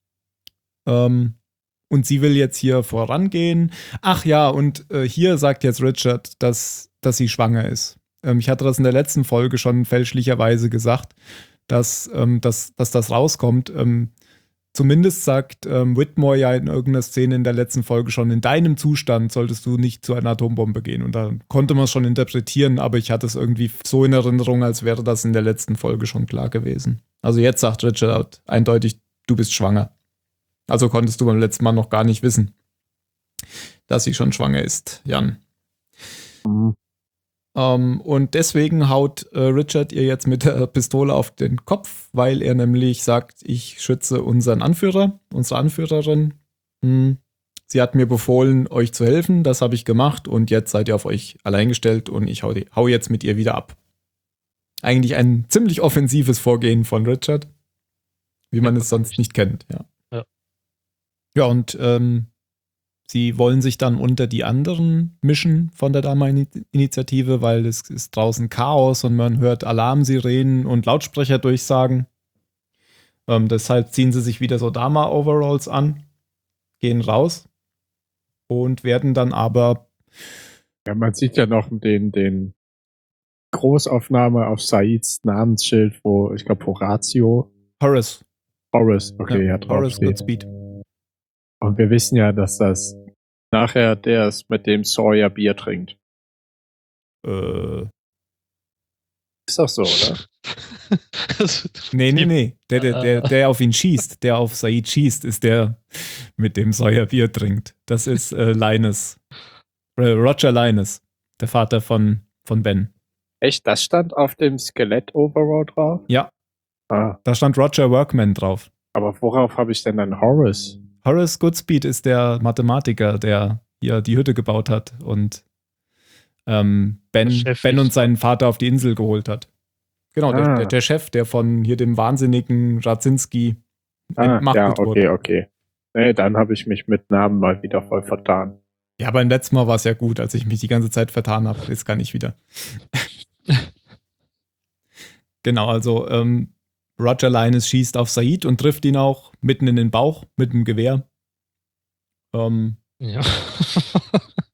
Ähm, und sie will jetzt hier vorangehen. Ach ja, und äh, hier sagt jetzt Richard, dass, dass sie schwanger ist. Ähm, ich hatte das in der letzten Folge schon fälschlicherweise gesagt, dass, ähm, dass, dass das rauskommt. Ähm, Zumindest sagt ähm, Whitmore ja in irgendeiner Szene in der letzten Folge schon, in deinem Zustand solltest du nicht zu einer Atombombe gehen. Und da konnte man es schon interpretieren, aber ich hatte es irgendwie so in Erinnerung, als wäre das in der letzten Folge schon klar gewesen. Also jetzt sagt Richard eindeutig, du bist schwanger. Also konntest du beim letzten Mal noch gar nicht wissen, dass sie schon schwanger ist, Jan. Mhm. Um, und deswegen haut äh, Richard ihr jetzt mit der Pistole auf den Kopf, weil er nämlich sagt, ich schütze unseren Anführer, unsere Anführerin. Hm. Sie hat mir befohlen, euch zu helfen, das habe ich gemacht und jetzt seid ihr auf euch allein gestellt und ich hau, die, hau jetzt mit ihr wieder ab. Eigentlich ein ziemlich offensives Vorgehen von Richard, wie man ja, es sonst nicht kennt. Ja, ja. Ja, und ähm, sie wollen sich dann unter die anderen mischen von der Dama-Initiative, weil es ist draußen Chaos und man hört Alarmsirenen und Lautsprecherdurchsagen. Ähm, deshalb ziehen sie sich wieder so Dama-Overalls an, gehen raus und werden dann aber. Ja, man sieht ja noch den, den Großaufnahme auf Saids Namensschild, wo, ich glaube, Horatio. Horace. Horace, okay, ja, ja Horace Goodspeed. Und wir wissen ja, dass das nachher der ist, mit dem Sawyer Bier trinkt. Äh. Ist doch so, oder? nee, nee, nee. Der, der, der, der auf ihn schießt, der auf Sayid schießt, ist der, mit dem Sawyer Bier trinkt. Das ist äh, Linus. Äh, Roger Linus, der Vater von, von Ben. Echt? Das stand auf dem Skelett-Overall drauf? Ja. Ah. Da stand Roger Workman drauf. Aber worauf habe ich denn dann Horace? Horace Goodspeed ist der Mathematiker, der hier die Hütte gebaut hat und ähm, Ben, Ben und seinen Vater auf die Insel geholt hat. Genau, ah. der, der, der Chef, der von hier dem wahnsinnigen Radzinski ah, entmachtet ja, okay, wurde. okay. Nee, dann habe ich mich mit Namen mal wieder voll vertan. Ja, beim letzten Mal war es ja gut, als ich mich die ganze Zeit vertan habe. Jetzt kann ich wieder. Genau, also ähm, Roger Linus schießt auf Sayid und trifft ihn auch mitten in den Bauch mit dem Gewehr. Ähm, ja.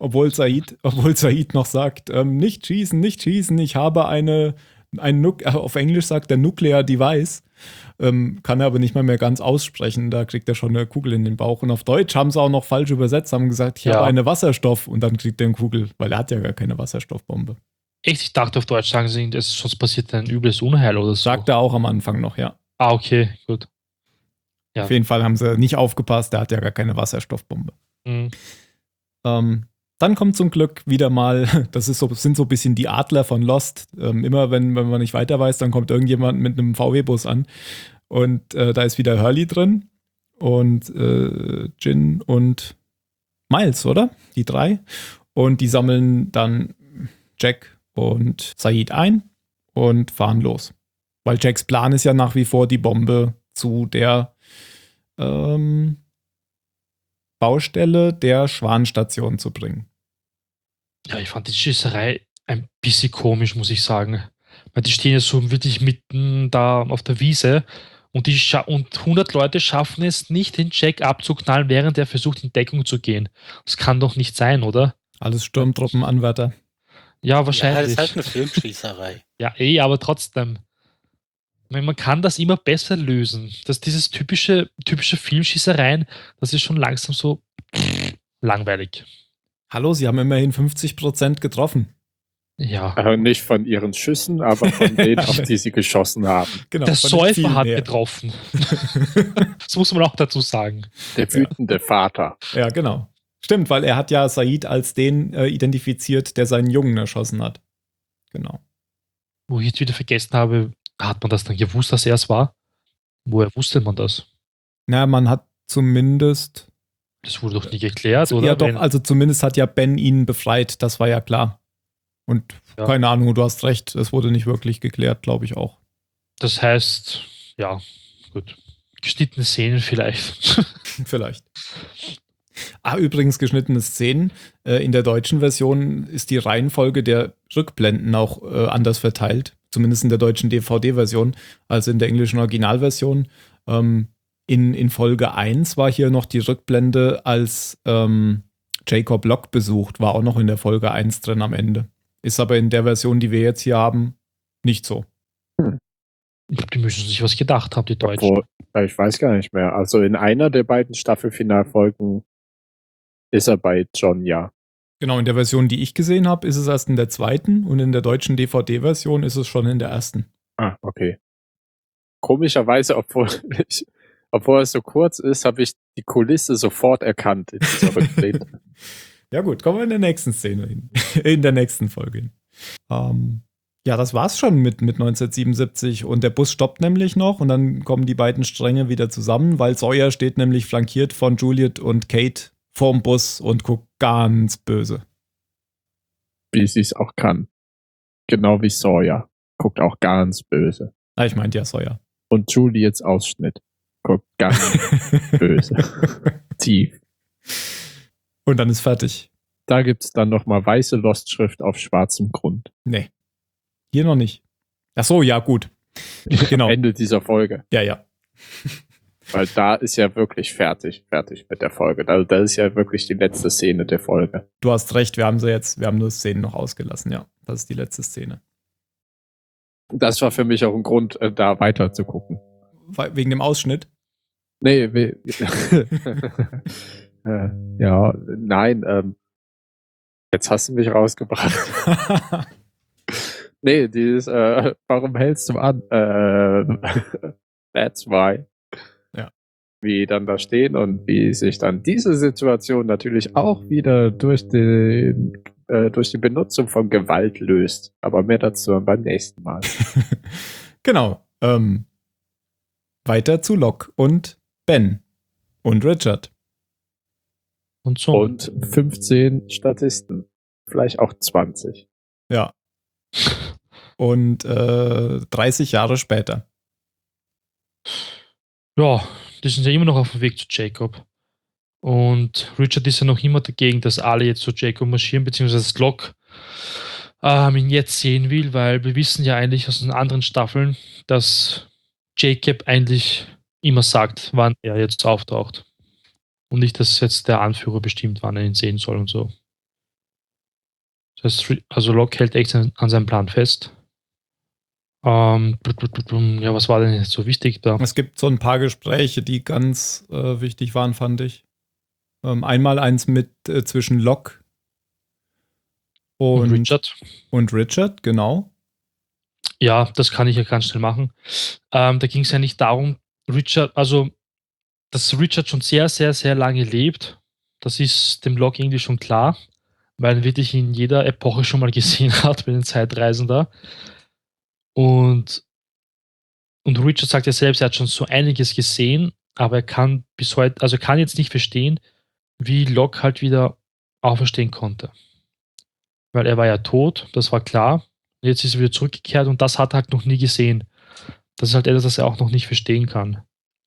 obwohl Said, obwohl Said noch sagt, ähm, nicht schießen, nicht schießen, ich habe eine, ein Nuk- äh, auf Englisch sagt er Nuclear Device, ähm, kann er aber nicht mal mehr ganz aussprechen, da kriegt er schon eine Kugel in den Bauch. Und auf Deutsch haben sie auch noch falsch übersetzt, haben gesagt, ich Ja. habe eine Wasserstoff und dann kriegt er eine Kugel, weil er hat ja gar keine Wasserstoffbombe. Echt, ich dachte auf Deutsch sagen sie, es, sonst passiert ein übles Unheil oder so. Sagt er auch am Anfang noch, ja. Ah, okay, gut. Ja. Auf jeden Fall haben sie nicht aufgepasst, der hat ja gar keine Wasserstoffbombe. Mhm. Ähm, dann kommt zum Glück wieder mal, das ist so, sind so ein bisschen die Adler von Lost. Ähm, immer wenn, wenn man nicht weiter weiß, dann kommt irgendjemand mit einem V W-Bus an. Und äh, da ist wieder Hurley drin und äh, Jin und Miles, oder? Die drei. Und die sammeln dann Jack und Said ein und fahren los. Weil Jacks Plan ist ja nach wie vor, die Bombe zu der ähm, Baustelle der Schwanstation zu bringen. Ja, ich fand die Schießerei ein bisschen komisch, muss ich sagen. Weil die stehen ja so wirklich mitten da auf der Wiese und, die scha- und hundert Leute schaffen es nicht, den Jack abzuknallen, während er versucht, in Deckung zu gehen. Das kann doch nicht sein, oder? Alles Sturmtruppenanwärter. Ja, Ja, wahrscheinlich. das ist halt eine Filmschießerei. Ja, eh, aber trotzdem. Ich meine, man kann das immer besser lösen. Dass dieses typische, typische Filmschießereien, das ist schon langsam so langweilig. Hallo, sie haben immerhin fünfzig Prozent getroffen. Ja. Also nicht von ihren Schüssen, aber von denen, auf die sie geschossen haben. Genau, Der von den Säufer Zielen hat her. getroffen. Das muss man auch dazu sagen. Der wütende Vater. Ja, genau. Stimmt, weil er hat ja Said als den äh, identifiziert, der seinen Jungen erschossen hat. Genau. Wo ich jetzt wieder vergessen habe, hat man das dann gewusst, dass er es war? Woher wusste man das? Na, man hat zumindest. Das wurde doch nie geklärt, oder? Ja, doch, Wenn- also zumindest hat ja Ben ihn befreit, das war ja klar. Und Ja. keine Ahnung, du hast recht, es wurde nicht wirklich geklärt, glaube ich auch. Das heißt, ja, gut. Geschnittene Szenen vielleicht. Vielleicht. Ah, übrigens geschnittene Szenen. Äh, in der deutschen Version ist die Reihenfolge der Rückblenden auch äh, anders verteilt. Zumindest in der deutschen D V D-Version als in der englischen Originalversion. Ähm, in, in Folge eins war hier noch die Rückblende, als ähm, Jacob Locke besucht, war auch noch in der Folge eins drin am Ende. Ist aber in der Version, die wir jetzt hier haben, nicht so. Ich glaube, die müssen sich was gedacht haben, die Deutschen. Obwohl, ja, ich weiß gar nicht mehr. Also in einer der beiden Staffelfinalfolgen ist er bei John, ja. Genau, in der Version, die ich gesehen habe, ist es erst in der zweiten und in der deutschen D V D-Version ist es schon in der ersten. Ah, okay. Komischerweise, obwohl ich, obwohl es so kurz ist, habe ich die Kulisse sofort erkannt in dieser Rückblick. Ja gut, kommen wir in der nächsten Szene hin. In der nächsten Folge hin. Ähm, ja, das war's schon mit, mit neunzehnhundertsiebenundsiebzig und der Bus stoppt nämlich noch und dann kommen die beiden Stränge wieder zusammen, weil Sawyer steht nämlich flankiert von Juliet und Kate vorm Bus und guckt ganz böse. Wie sie es auch kann. Genau wie Sawyer. Guckt auch ganz böse. Ah, ich meinte ja Sawyer. Und Juliets Ausschnitt. Guckt ganz böse. Tief. Und dann ist fertig. Da gibt's dann nochmal weiße Lostschrift auf schwarzem Grund. Nee. Hier noch nicht. Ach so, ja, gut. Genau. Ende dieser Folge. Ja, ja. Weil da ist ja wirklich fertig, fertig mit der Folge. Also das ist ja wirklich die letzte Szene der Folge. Du hast recht, wir haben sie jetzt, wir haben nur Szenen noch ausgelassen, ja. Das ist die letzte Szene. Das war für mich auch ein Grund, äh, da weiter zu gucken. We- Wegen dem Ausschnitt? Nee, we- äh, ja, nein, ähm, jetzt hast du mich rausgebracht. Nee, dieses, äh, warum hältst du an? Äh, that's why. Ja. Wie dann da stehen und wie sich dann diese Situation natürlich auch wieder durch den, äh, durch die Benutzung von Gewalt löst. Aber mehr dazu beim nächsten Mal. Genau. Ähm, weiter zu Locke und Ben und Richard. Und so. Und fünfzehn Statisten. Vielleicht auch zwanzig. Ja. Und äh, dreißig Jahre später. Ja, die sind ja immer noch auf dem Weg zu Jacob. Und Richard ist ja noch immer dagegen, dass alle jetzt zu Jacob marschieren, beziehungsweise dass Locke ähm, ihn jetzt sehen will, weil wir wissen ja eigentlich aus den anderen Staffeln, dass Jacob eigentlich immer sagt, wann er jetzt auftaucht. Und nicht, dass jetzt der Anführer bestimmt, wann er ihn sehen soll und so. Das heißt, also Locke hält echt an an seinem Plan fest. Ähm, blub, blub, blub, blub. Ja, was war denn jetzt so wichtig da? Es gibt so ein paar Gespräche, die ganz äh, wichtig waren, fand ich. Ähm, einmal eins mit äh, zwischen Locke und, Und Richard. und Richard, genau. Ja, das kann ich ja ganz schnell machen. Ähm, da ging es ja nicht darum, Richard, also dass Richard schon sehr, sehr, sehr lange lebt, das ist dem Locke irgendwie schon klar, weil er wirklich in jeder Epoche schon mal gesehen hat bei den Zeitreisen da. Und, und Richard sagt ja selbst, er hat schon so einiges gesehen, aber er kann bis heute, also er kann jetzt nicht verstehen, wie Locke halt wieder auferstehen konnte. Weil er war ja tot, das war klar. Jetzt ist er wieder zurückgekehrt und das hat er halt noch nie gesehen. Das ist halt etwas, das er auch noch nicht verstehen kann.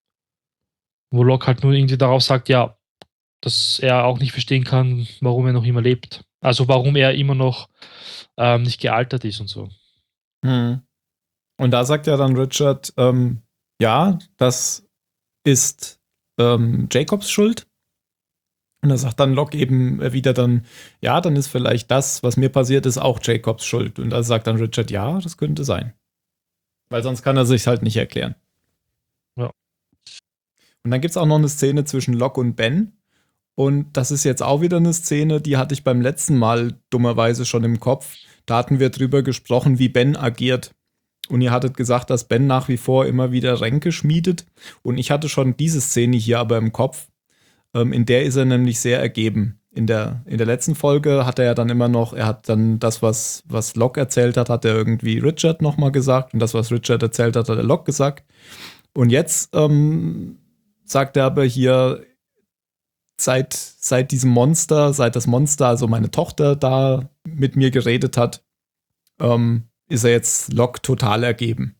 Wo Locke halt nur irgendwie darauf sagt, ja, dass er auch nicht verstehen kann, warum er noch immer lebt. Also warum er immer noch ähm, nicht gealtert ist und so. Hm. Und da sagt ja dann Richard, ähm, ja, das ist ähm, Jacobs Schuld. Und da sagt dann Locke eben wieder dann, ja, dann ist vielleicht das, was mir passiert ist, auch Jacobs Schuld. Und da sagt dann Richard, ja, das könnte sein. Weil sonst kann er sich halt nicht erklären. Ja. Und dann gibt es auch noch eine Szene zwischen Locke und Ben. Und das ist jetzt auch wieder eine Szene, die hatte ich beim letzten Mal dummerweise schon im Kopf. Da hatten wir drüber gesprochen, wie Ben agiert. Und ihr hattet gesagt, dass Ben nach wie vor immer wieder Ränke schmiedet. Und ich hatte schon diese Szene hier aber im Kopf. Ähm, in der ist er nämlich sehr ergeben. In der, in der letzten Folge hat er ja dann immer noch, er hat dann das, was, was Locke erzählt hat, hat er irgendwie Richard nochmal gesagt. Und das, was Richard erzählt hat, hat er Locke gesagt. Und jetzt ähm, sagt er aber hier, seit, seit diesem Monster, seit das Monster, also meine Tochter, da mit mir geredet hat, ähm, ist er jetzt Locke total ergeben.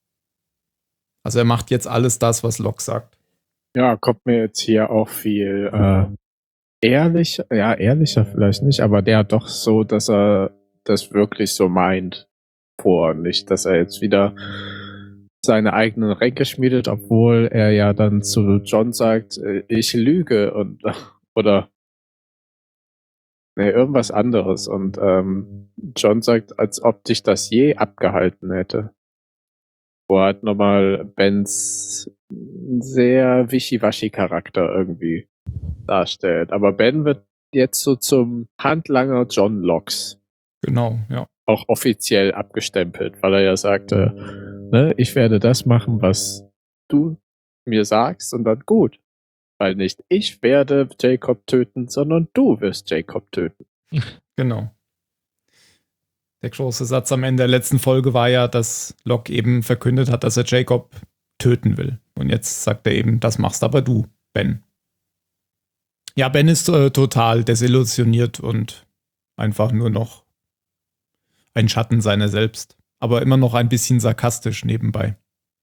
Also er macht jetzt alles das, was Locke sagt. Ja, kommt mir jetzt hier auch viel äh, ehrlich, ja, ehrlicher vielleicht nicht, aber der doch so, dass er das wirklich so meint vor. Nicht, dass er jetzt wieder seine eigenen Ränke schmiedet, obwohl er ja dann zu John sagt, äh, ich lüge und oder nee, irgendwas anderes. Und ähm, John sagt, als ob dich das je abgehalten hätte. Wo er halt nochmal Bens sehr wischiwaschi-Charakter irgendwie darstellt. Aber Ben wird jetzt so zum Handlanger John Lockes. Genau, ja. Auch offiziell abgestempelt, weil er ja sagte, ne, ich werde das machen, was du mir sagst und dann gut. Weil nicht ich werde Jacob töten, sondern du wirst Jacob töten. Genau. Der große Satz am Ende der letzten Folge war ja, dass Locke eben verkündet hat, dass er Jacob töten will. Und jetzt sagt er eben, das machst aber du, Ben. Ja, Ben ist äh, total desillusioniert und einfach nur noch ein Schatten seiner selbst. Aber immer noch ein bisschen sarkastisch nebenbei.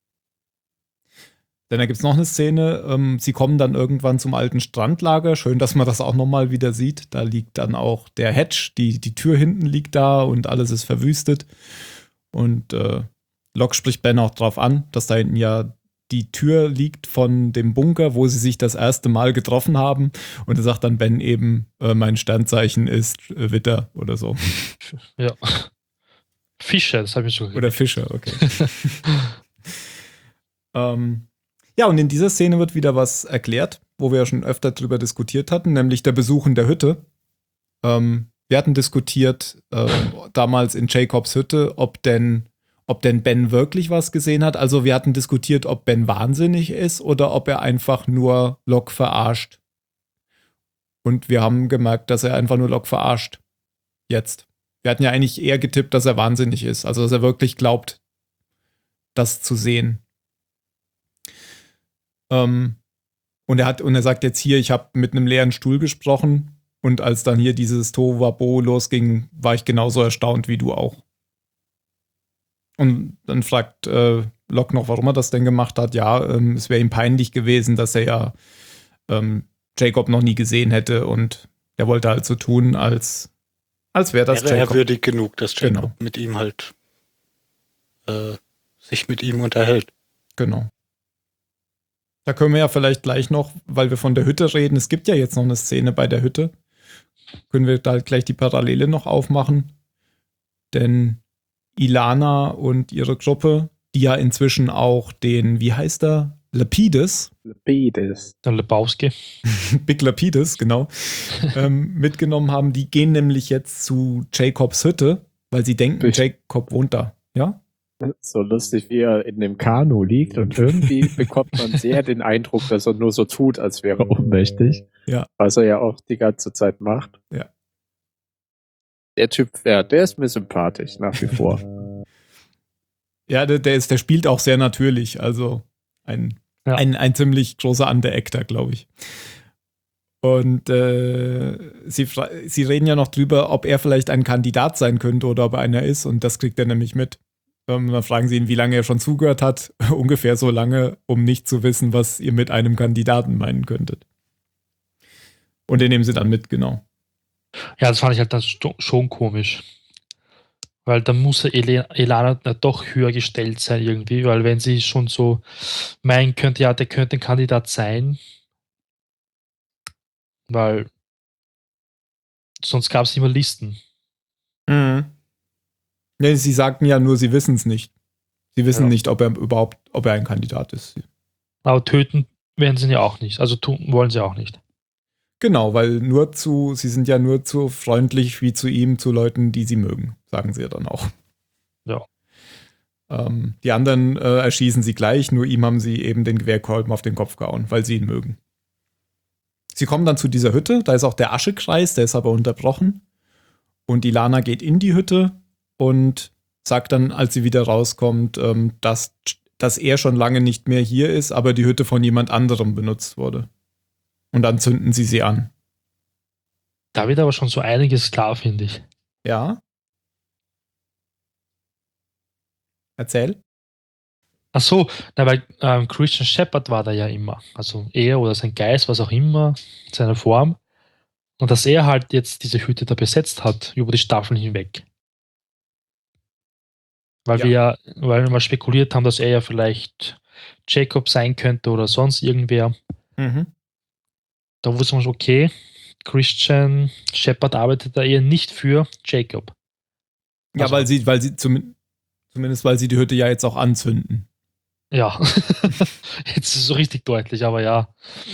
Denn da gibt es noch eine Szene, ähm, sie kommen dann irgendwann zum alten Strandlager. Schön, dass man das auch nochmal wieder sieht. Da liegt dann auch der Hedge, die, die Tür hinten liegt da und alles ist verwüstet. Und äh, Locke spricht Ben auch drauf an, dass da hinten ja die Tür liegt von dem Bunker, wo sie sich das erste Mal getroffen haben. Und da sagt dann Ben eben, äh, mein Sternzeichen ist äh, Witter oder so. Ja. Fischer, das habe ich schon Oder Fischer, okay. ähm, Ja, und in dieser Szene wird wieder was erklärt, wo wir ja schon öfter drüber diskutiert hatten, nämlich der Besuch in der Hütte. Ähm, wir hatten diskutiert äh, damals in Jacobs Hütte, ob denn, ob denn Ben wirklich was gesehen hat. Also wir hatten diskutiert, ob Ben wahnsinnig ist oder ob er einfach nur Locke verarscht. Und wir haben gemerkt, dass er einfach nur Locke verarscht. Jetzt. Wir hatten ja eigentlich eher getippt, dass er wahnsinnig ist. Also dass er wirklich glaubt, das zu sehen. Ähm, und er hat, und er sagt jetzt hier, ich habe mit einem leeren Stuhl gesprochen und als dann hier dieses Tohuwabohu losging, war ich genauso erstaunt wie du auch. Und dann fragt äh, Locke noch, warum er das denn gemacht hat. Ja, ähm, es wäre ihm peinlich gewesen, dass er ja ähm, Jacob noch nie gesehen hätte und er wollte halt so tun, als, als wäre das wäre Jacob. er würdig genug, dass Jacob Genau. mit ihm halt äh, sich mit ihm unterhält. Genau. Da können wir ja vielleicht gleich noch, weil wir von der Hütte reden, es gibt ja jetzt noch eine Szene bei der Hütte, können wir da gleich die Parallele noch aufmachen. Denn Ilana und ihre Gruppe, die ja inzwischen auch den, wie heißt er? Lapidus. Lapidus. Der Lebowski. Big Lapidus, genau. ähm, mitgenommen haben. Die gehen nämlich jetzt zu Jacobs Hütte, weil sie denken, Durch- Jacob wohnt da. Ja? So lustig, wie er in dem Kanu liegt und irgendwie bekommt man sehr den Eindruck, dass er nur so tut, als wäre er ohnmächtig. Ja. Was er ja auch die ganze Zeit macht. Ja. Der Typ, ja, der ist mir sympathisch, nach wie vor. Ja, der, der, ist, der spielt auch sehr natürlich. Also ein, Ja. ein, ein ziemlich großer Under-Actor, glaube ich. Und äh, sie, fra- sie reden ja noch drüber, ob er vielleicht ein Kandidat sein könnte oder ob er einer ist. Und das kriegt er nämlich mit. Ähm, dann fragen sie ihn, wie lange er schon zugehört hat. Ungefähr so lange, um nicht zu wissen, was ihr mit einem Kandidaten meinen könntet. Und den nehmen sie dann mit, genau. Ja, das fand ich halt dann sto- schon komisch. Weil dann muss ja Ele- Elana na doch höher gestellt sein irgendwie, weil wenn sie schon so meinen könnte, ja, der könnte ein Kandidat sein, weil sonst gab es immer Listen. Mhm. Nee, sie sagten ja nur, sie wissen es nicht. Sie wissen Ja. nicht, ob er überhaupt, ob er ein Kandidat ist. Aber töten werden sie ihn ja auch nicht. Also tun wollen sie auch nicht. Genau, weil nur zu, sie sind ja nur zu freundlich wie zu ihm, zu Leuten, die sie mögen, sagen sie ja dann auch. Ja. Ähm, die anderen äh, erschießen sie gleich, nur ihm haben sie eben den Gewehrkolben auf den Kopf gehauen, weil sie ihn mögen. Sie kommen dann zu dieser Hütte, da ist auch der Aschekreis, der ist aber unterbrochen. Und Ilana geht in die Hütte und sagt dann, als sie wieder rauskommt, ähm, dass, dass er schon lange nicht mehr hier ist, aber die Hütte von jemand anderem benutzt wurde. Und dann zünden sie sie an. Da wird aber schon so einiges klar, finde ich. Ja? Erzähl. Ach so, na, weil ähm, Christian Shepard war da ja immer. Also er oder sein Geist, was auch immer, seine Form. Und dass er halt jetzt diese Hütte da besetzt hat, über die Staffeln hinweg. Weil Ja. wir ja, weil wir mal spekuliert haben, dass er ja vielleicht Jacob sein könnte oder sonst irgendwer. Mhm. Da wusste man schon, okay, Christian Shepard arbeitet da eher nicht für Jacob. Ja, Also- weil sie, weil sie zum, zumindest weil sie die Hütte ja jetzt auch anzünden. Ja, jetzt ist es so richtig deutlich, aber ja.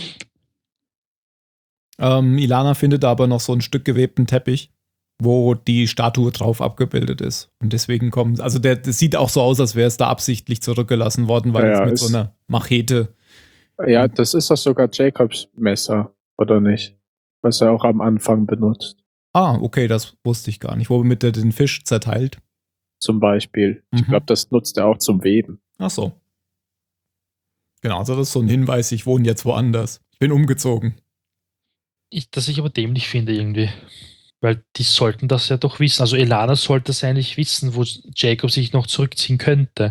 Ähm, Ilana findet aber noch so ein Stück gewebten Teppich, wo die Statue drauf abgebildet ist. Und deswegen kommen, also der, das sieht auch so aus, als wäre es da absichtlich zurückgelassen worden, weil Ja, es ja, mit ist- so einer Machete. Ja, das ist doch sogar Jacobs Messer, oder nicht? Was er auch am Anfang benutzt. Ah, okay, das wusste ich gar nicht. Womit er den Fisch zerteilt. Zum Beispiel. Ich Mhm. glaube, das nutzt er auch zum Weben. Ach so. Genau, also das ist so ein Hinweis, ich wohne jetzt woanders. Ich bin umgezogen. Ich, das ich aber dämlich finde irgendwie. Weil die sollten das ja doch wissen. Also Elana sollte es eigentlich wissen, wo Jacob sich noch zurückziehen könnte.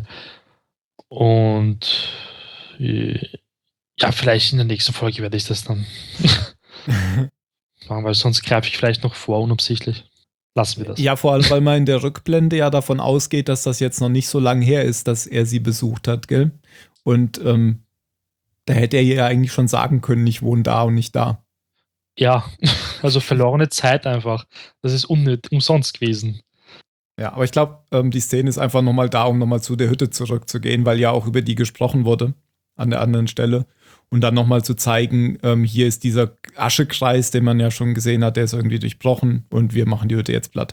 Und äh, ja, vielleicht in der nächsten Folge werde ich das dann machen, weil sonst greife ich vielleicht noch vor, unabsichtlich. Lassen wir das. Ja, vor allem, weil man in der Rückblende ja davon ausgeht, dass das jetzt noch nicht so lang her ist, dass er sie besucht hat, gell? Und ähm, da hätte er ihr ja eigentlich schon sagen können, ich wohne da und nicht da. Ja, also verlorene Zeit einfach. Das ist unnötig, umsonst gewesen. Ja, aber ich glaube, ähm, die Szene ist einfach nochmal da, um nochmal zu der Hütte zurückzugehen, weil ja auch über die gesprochen wurde an der anderen Stelle. Und dann nochmal zu zeigen, ähm, hier ist dieser Aschekreis, den man ja schon gesehen hat, der ist irgendwie durchbrochen und wir machen die Hütte jetzt platt.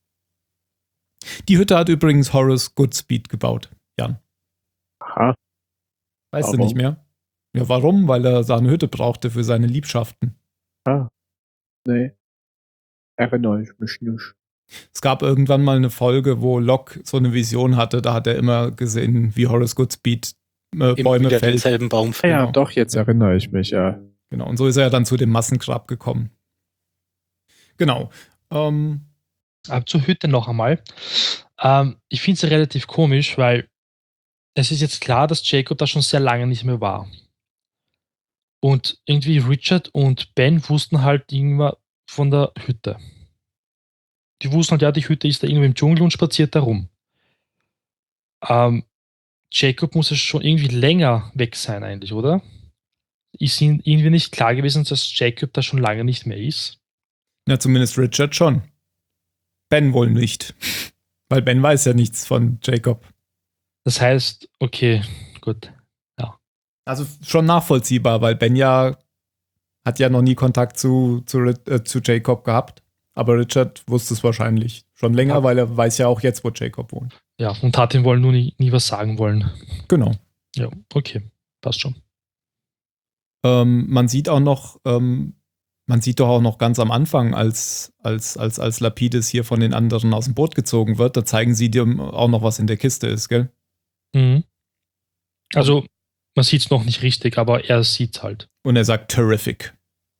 Die Hütte hat übrigens Horace Goodspeed gebaut, Jan. Aha. Weißt du Warum? nicht mehr? Ja, warum? Weil er seine Hütte brauchte für seine Liebschaften. Ah. Nee. Erinnere ich mich nicht. Es gab irgendwann mal eine Folge, wo Locke so eine Vision hatte, da hat er immer gesehen, wie Horace Goodspeed äh, Immer Bäume wieder fällt. denselben Baum Ja, fällen. ja, Genau. doch, jetzt erinnere ich mich, ja. Genau, und so ist er ja dann zu dem Massengrab gekommen. Genau. Ähm, Aber zur Hütte noch einmal. Ähm, ich finde es relativ komisch, weil es ist jetzt klar, dass Jacob da schon sehr lange nicht mehr war. Und irgendwie Richard und Ben wussten halt irgendwann von der Hütte. Die wussten halt, ja, die Hütte ist da irgendwo im Dschungel und spaziert da rum. Ähm, Jacob muss ja schon irgendwie länger weg sein eigentlich, oder? Ist ihnen irgendwie nicht klar gewesen, dass Jacob da schon lange nicht mehr ist? Ja, zumindest Richard schon. Ben wohl nicht. Weil Ben weiß ja nichts von Jacob. Das heißt, okay, gut. Also schon nachvollziehbar, weil Ben ja hat ja noch nie Kontakt zu, zu, äh, zu Jacob gehabt. Aber Richard wusste es wahrscheinlich schon länger, Ja. weil er weiß ja auch jetzt, wo Jacob wohnt. Ja, und hat ihm wohl nur nie, nie was sagen wollen. Genau. Ja, okay, passt schon. Ähm, man sieht auch noch, ähm, man sieht doch auch noch ganz am Anfang, als, als, als, als Lapidus hier von den anderen aus dem Boot gezogen wird, da zeigen sie dir auch noch, was in der Kiste ist, gell? Mhm. Also, man sieht es noch nicht richtig, aber er sieht es halt. Und er sagt terrific.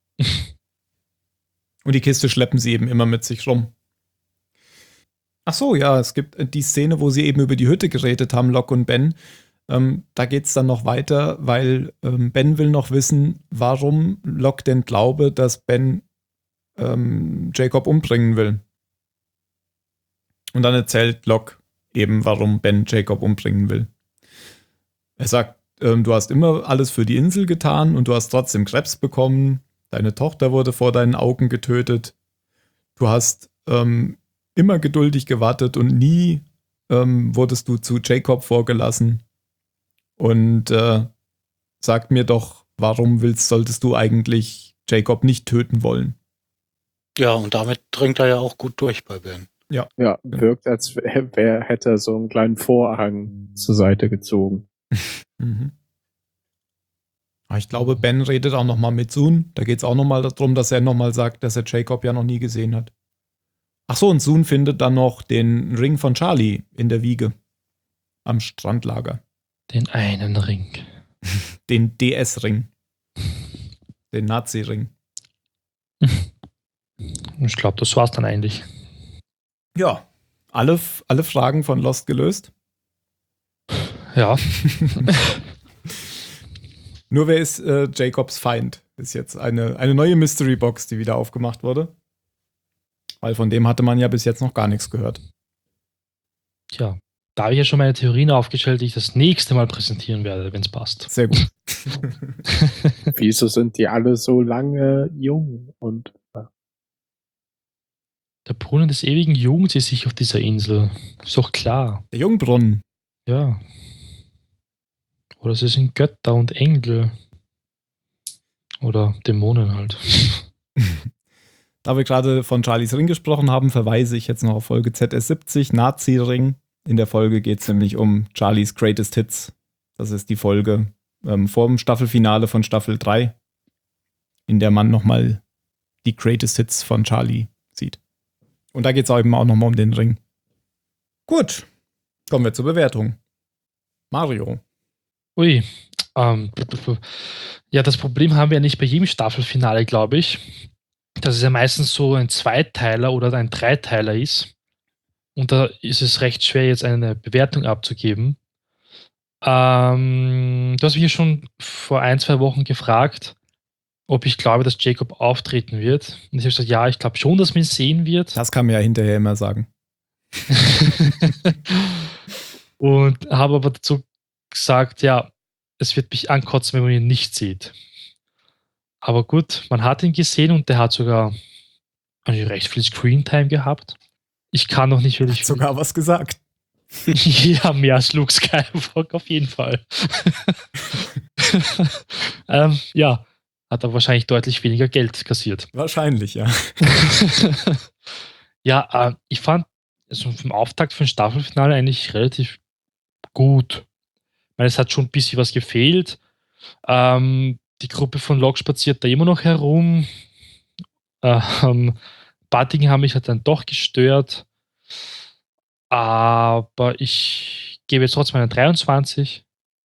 Und die Kiste schleppen sie eben immer mit sich rum. Ach so, ja, es gibt die Szene, wo sie eben über die Hütte geredet haben, Locke und Ben. Ähm, da geht es dann noch weiter, weil ähm, Ben will noch wissen, warum Locke denn glaube, dass Ben ähm, Jacob umbringen will. Und dann erzählt Locke eben, warum Ben Jacob umbringen will. Er sagt, ähm, du hast immer alles für die Insel getan und du hast trotzdem Krebs bekommen. Deine Tochter wurde vor deinen Augen getötet. Du hast ähm, immer geduldig gewartet und nie ähm, wurdest du zu Jacob vorgelassen. Und äh, sag mir doch, warum willst, solltest du eigentlich Jacob nicht töten wollen? Ja, und damit dringt er ja auch gut durch bei Ben. Ja, wirkt, als wär, wär, hätte er so einen kleinen Vorhang zur Seite gezogen. Mhm. Aber ich glaube, Ben redet auch nochmal mit Sun. Da geht es auch nochmal darum, dass er nochmal sagt, dass er Jacob ja noch nie gesehen hat. Ach so, und Sun findet dann noch den Ring von Charlie in der Wiege am Strandlager. Den einen Ring. Den D S-Ring. Den Nazi-Ring. Ich glaube, das war's dann eigentlich. Ja, alle, alle Fragen von Lost gelöst. Ja. Nur wer ist äh, Jacobs Feind? Ist jetzt eine, eine neue Mystery Box, die wieder aufgemacht wurde. Weil von dem hatte man ja bis jetzt noch gar nichts gehört. Tja, da habe ich ja schon meine Theorien aufgestellt, die ich das nächste Mal präsentieren werde, wenn es passt. Sehr gut. Wieso sind die alle so lange jung? Und Der Brunnen des ewigen Jugens ist sich auf dieser Insel. Ist doch klar. Der Jungbrunnen. Ja. Oder es sind Götter und Engel. Oder Dämonen halt. Da wir gerade von Charlies Ring gesprochen haben, verweise ich jetzt noch auf Folge Z S siebzig, Nazi-Ring. In der Folge geht es nämlich um Charlies Greatest Hits. Das ist die Folge ähm, vor dem Staffelfinale von Staffel drei, in der man nochmal die Greatest Hits von Charlie sieht. Und da geht es eben auch nochmal um den Ring. Gut, kommen wir zur Bewertung. Mario. Ui. Ähm, ja, das Problem haben wir ja nicht bei jedem Staffelfinale, glaube ich. Dass es ja meistens so ein Zweiteiler oder ein Dreiteiler ist. Und da ist es recht schwer, jetzt eine Bewertung abzugeben. Ähm, du hast mich ja schon vor ein, zwei Wochen gefragt, ob ich glaube, dass Jacob auftreten wird. Und ich habe gesagt, ja, ich glaube schon, dass man ihn sehen wird. Das kann man ja hinterher immer sagen. Und habe aber dazu gesagt, ja, es wird mich ankotzen, wenn man ihn nicht sieht. Aber gut, man hat ihn gesehen und der hat sogar eigentlich recht viel Screentime gehabt. Ich kann noch nicht wirklich. Hat sogar was gesagt. Ja, mehr als Luke Skywalker auf jeden Fall. ähm, ja, hat er wahrscheinlich deutlich weniger Geld kassiert. Wahrscheinlich, ja. Ja, äh, ich fand also vom Auftakt für ein Staffelfinale eigentlich relativ gut. Ich meine, es hat schon ein bisschen was gefehlt. Ähm, die Gruppe von Locke spaziert da immer noch herum. Ähm, Budding haben mich halt dann doch gestört. Aber ich gebe jetzt trotzdem eine dreiundzwanzig.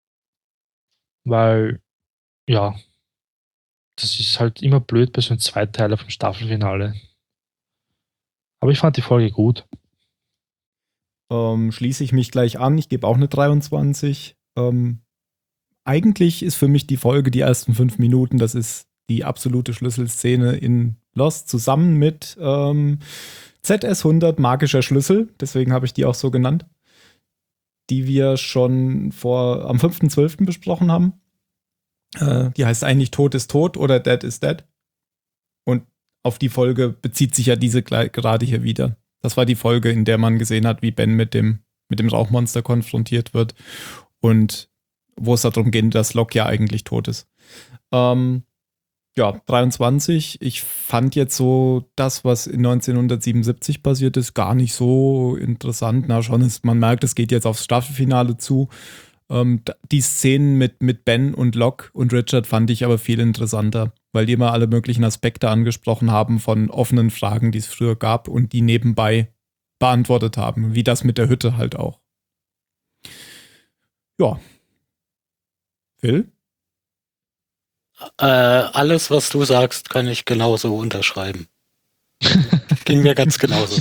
Weil, ja, das ist halt immer blöd bei so einem Zweiteiler vom Staffelfinale. Aber ich fand die Folge gut. Ähm, schließe ich mich gleich an. Ich gebe auch eine dreiundzwanzig. Ähm, eigentlich ist für mich die Folge die ersten fünf Minuten, das ist die absolute Schlüsselszene in Lost, zusammen mit ähm, Z S hundert, magischer Schlüssel, deswegen habe ich die auch so genannt, die wir schon vor am fünften zwölften besprochen haben. Äh, die heißt eigentlich Tod ist tot oder Dead is Dead. Und auf die Folge bezieht sich ja diese gerade hier wieder. Das war die Folge, in der man gesehen hat, wie Ben mit dem, mit dem Rauchmonster konfrontiert wird und wo es darum geht, dass Locke ja eigentlich tot ist. Ähm, ja, dreiundzwanzig. Ich fand jetzt so das, was in neunzehnhundertsiebenundsiebzig passiert ist, gar nicht so interessant. Na, schon ist, man merkt, es geht jetzt aufs Staffelfinale zu. Ähm, die Szenen mit, mit Ben und Locke und Richard fand ich aber viel interessanter, weil die immer alle möglichen Aspekte angesprochen haben von offenen Fragen, die es früher gab und die nebenbei beantwortet haben, wie das mit der Hütte halt auch. Ja. Phil? Äh, alles, was du sagst, kann ich genauso unterschreiben. Ging mir ganz genauso.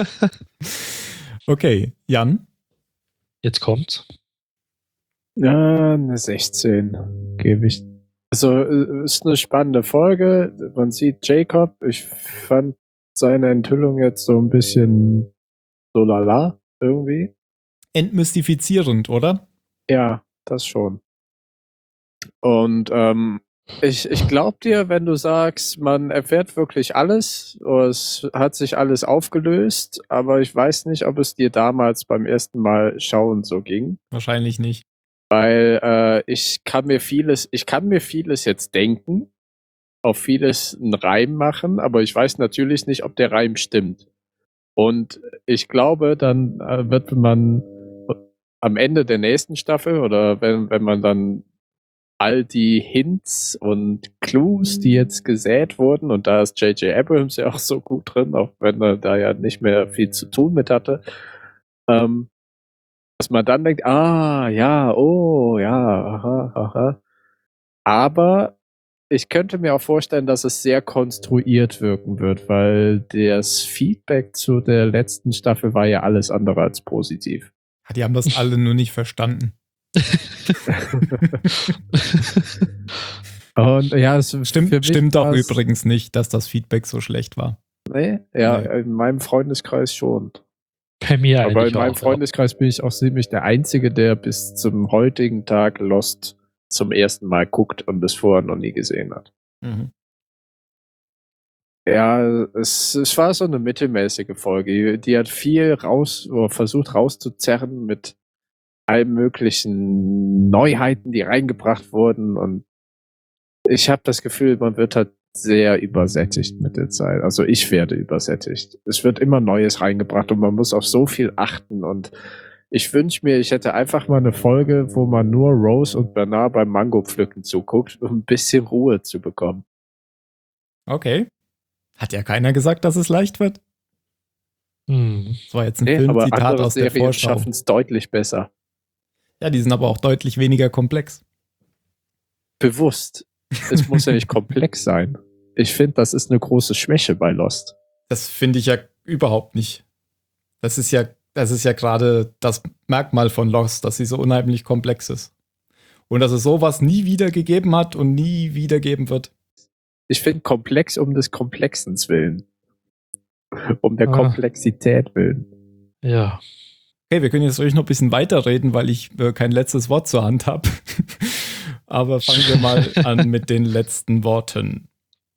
Okay, Jan? Jetzt kommt's. Ja, eine sechzehn gebe ich. Also, ist eine spannende Folge. Man sieht Jacob. Ich fand seine Enthüllung jetzt so ein bisschen so lala irgendwie. Entmystifizierend, oder? Ja, das schon. Und ähm, ich, ich glaube dir, wenn du sagst, man erfährt wirklich alles, oder es hat sich alles aufgelöst, aber ich weiß nicht, ob es dir damals beim ersten Mal schauen so ging. Wahrscheinlich nicht. Weil äh, ich kann mir vieles, ich kann mir vieles jetzt denken, auf vieles einen Reim machen, aber ich weiß natürlich nicht, ob der Reim stimmt. Und ich glaube, dann äh, wird man am Ende der nächsten Staffel oder wenn, wenn man dann all die Hints und Clues, die jetzt gesät wurden, und da ist J J Abrams ja auch so gut drin, auch wenn er da ja nicht mehr viel zu tun mit hatte, ähm, dass man dann denkt, ah, ja, oh, ja, aha, aha. Aber ich könnte mir auch vorstellen, dass es sehr konstruiert wirken wird, weil das Feedback zu der letzten Staffel war ja alles andere als positiv. Die haben das alle nur nicht verstanden. Und ja, es stimmt, stimmt auch übrigens nicht, dass das Feedback so schlecht war. Nee, ja, nee. In meinem Freundeskreis schon. Bei mir eigentlich Aber in meinem auch, Freundeskreis ja. bin ich auch ziemlich der Einzige, der bis zum heutigen Tag Lost zum ersten Mal guckt und es vorher noch nie gesehen hat. Mhm. Ja, es, es war so eine mittelmäßige Folge. Die hat viel raus, oder versucht rauszuzerren mit allen möglichen Neuheiten, die reingebracht wurden, und ich habe das Gefühl, man wird halt sehr übersättigt mit der Zeit. Also ich werde übersättigt. Es wird immer Neues reingebracht und man muss auf so viel achten, und ich wünsche mir, ich hätte einfach mal eine Folge, wo man nur Rose und Bernard beim Mango-Pflücken zuguckt, um ein bisschen Ruhe zu bekommen. Okay. Hat ja keiner gesagt, dass es leicht wird. Hm. Das war jetzt ein nee, Filmzitat aus der Serien Vorschau. Schaffen es deutlich besser. Ja, die sind aber auch deutlich weniger komplex. Bewusst. Es muss ja nicht komplex sein. Ich finde, das ist eine große Schwäche bei Lost. Das finde ich ja überhaupt nicht. Das ist ja, das ist ja gerade das Merkmal von Lost, dass sie so unheimlich komplex ist. Und dass es sowas nie wieder gegeben hat und nie wieder geben wird. Ich finde komplex um des Komplexens willen. Um der ah. Komplexität willen. Ja. Okay, wir können jetzt ruhig noch ein bisschen weiterreden, weil ich äh, kein letztes Wort zur Hand habe. Aber fangen wir mal an mit den letzten Worten.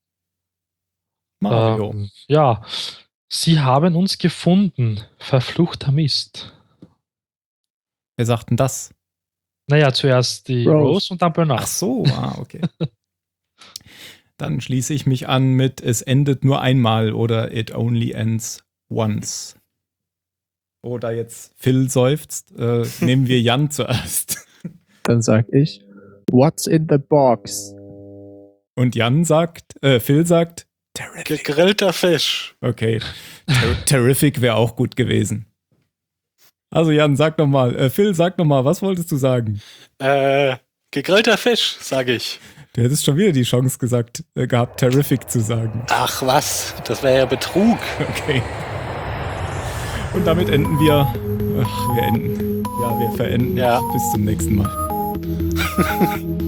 Mario. Ähm, ja, sie haben uns gefunden. Verfluchter Mist. Wer sagt denn das? Naja, zuerst die Rose, Rose und dann Bernard. Ach so, ah, okay. Dann schließe ich mich an mit es endet nur einmal oder it only ends once. Oder jetzt Phil seufzt, äh, nehmen wir Jan zuerst. Dann sag ich, what's in the box? Und Jan sagt, äh, Phil sagt, terrific. Gegrillter Fisch. Okay, Ter- terrific wäre auch gut gewesen. Also Jan, sag noch mal, äh, Phil, sag noch mal, was wolltest du sagen? Äh, gegrillter Fisch, sage ich. Du hättest schon wieder die Chance gesagt, äh, gehabt, terrific zu sagen. Ach was, das wäre ja Betrug. Okay. Und damit enden wir. Ach, wir enden. Ja, wir verenden. Ja. Bis zum nächsten Mal.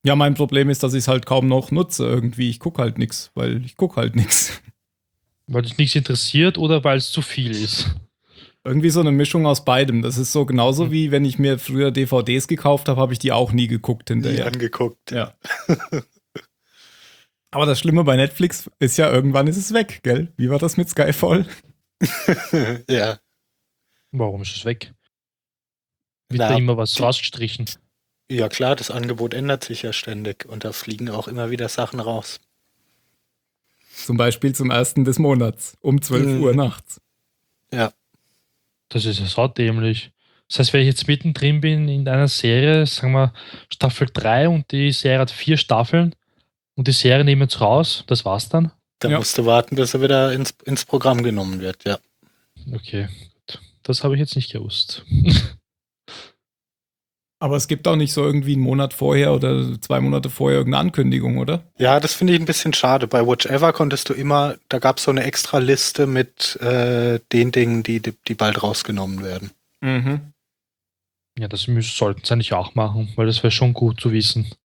Ja, mein Problem ist, dass ich es halt kaum noch nutze irgendwie. Ich gucke halt nichts, weil ich gucke halt nichts. Weil dich nichts interessiert oder weil es zu viel ist? Irgendwie so eine Mischung aus beidem. Das ist so genauso Hm. wie wenn ich mir früher D V Ds gekauft habe, habe ich die auch nie geguckt Nie hinterher. angeguckt. Ja. Aber das Schlimme bei Netflix ist ja, irgendwann ist es weg, gell? Wie war das mit Skyfall? Ja. Warum ist es weg? Wird Na, da immer was die- rausgestrichen? Ja klar, das Angebot ändert sich ja ständig und da fliegen auch immer wieder Sachen raus. Zum Beispiel zum ersten des Monats um zwölf Mhm. Uhr nachts. Das ist ja saudämlich. Das heißt, wenn ich jetzt mittendrin bin in einer Serie, sagen wir Staffel drei und die Serie hat vier Staffeln und die Serie nehmen jetzt raus, das war's dann? Da Ja. musst du warten, bis er wieder ins, ins Programm genommen wird, ja. Okay, gut. Das habe ich jetzt nicht gewusst. Aber es gibt auch nicht so irgendwie einen Monat vorher oder zwei Monate vorher irgendeine Ankündigung, oder? Ja, das finde ich ein bisschen schade. Bei Watch Ever konntest du immer, da gab es so eine extra Liste mit äh, den Dingen, die, die, die bald rausgenommen werden. Mhm. Ja, das müssen, sollten sie eigentlich auch machen, weil das wäre schon gut zu wissen.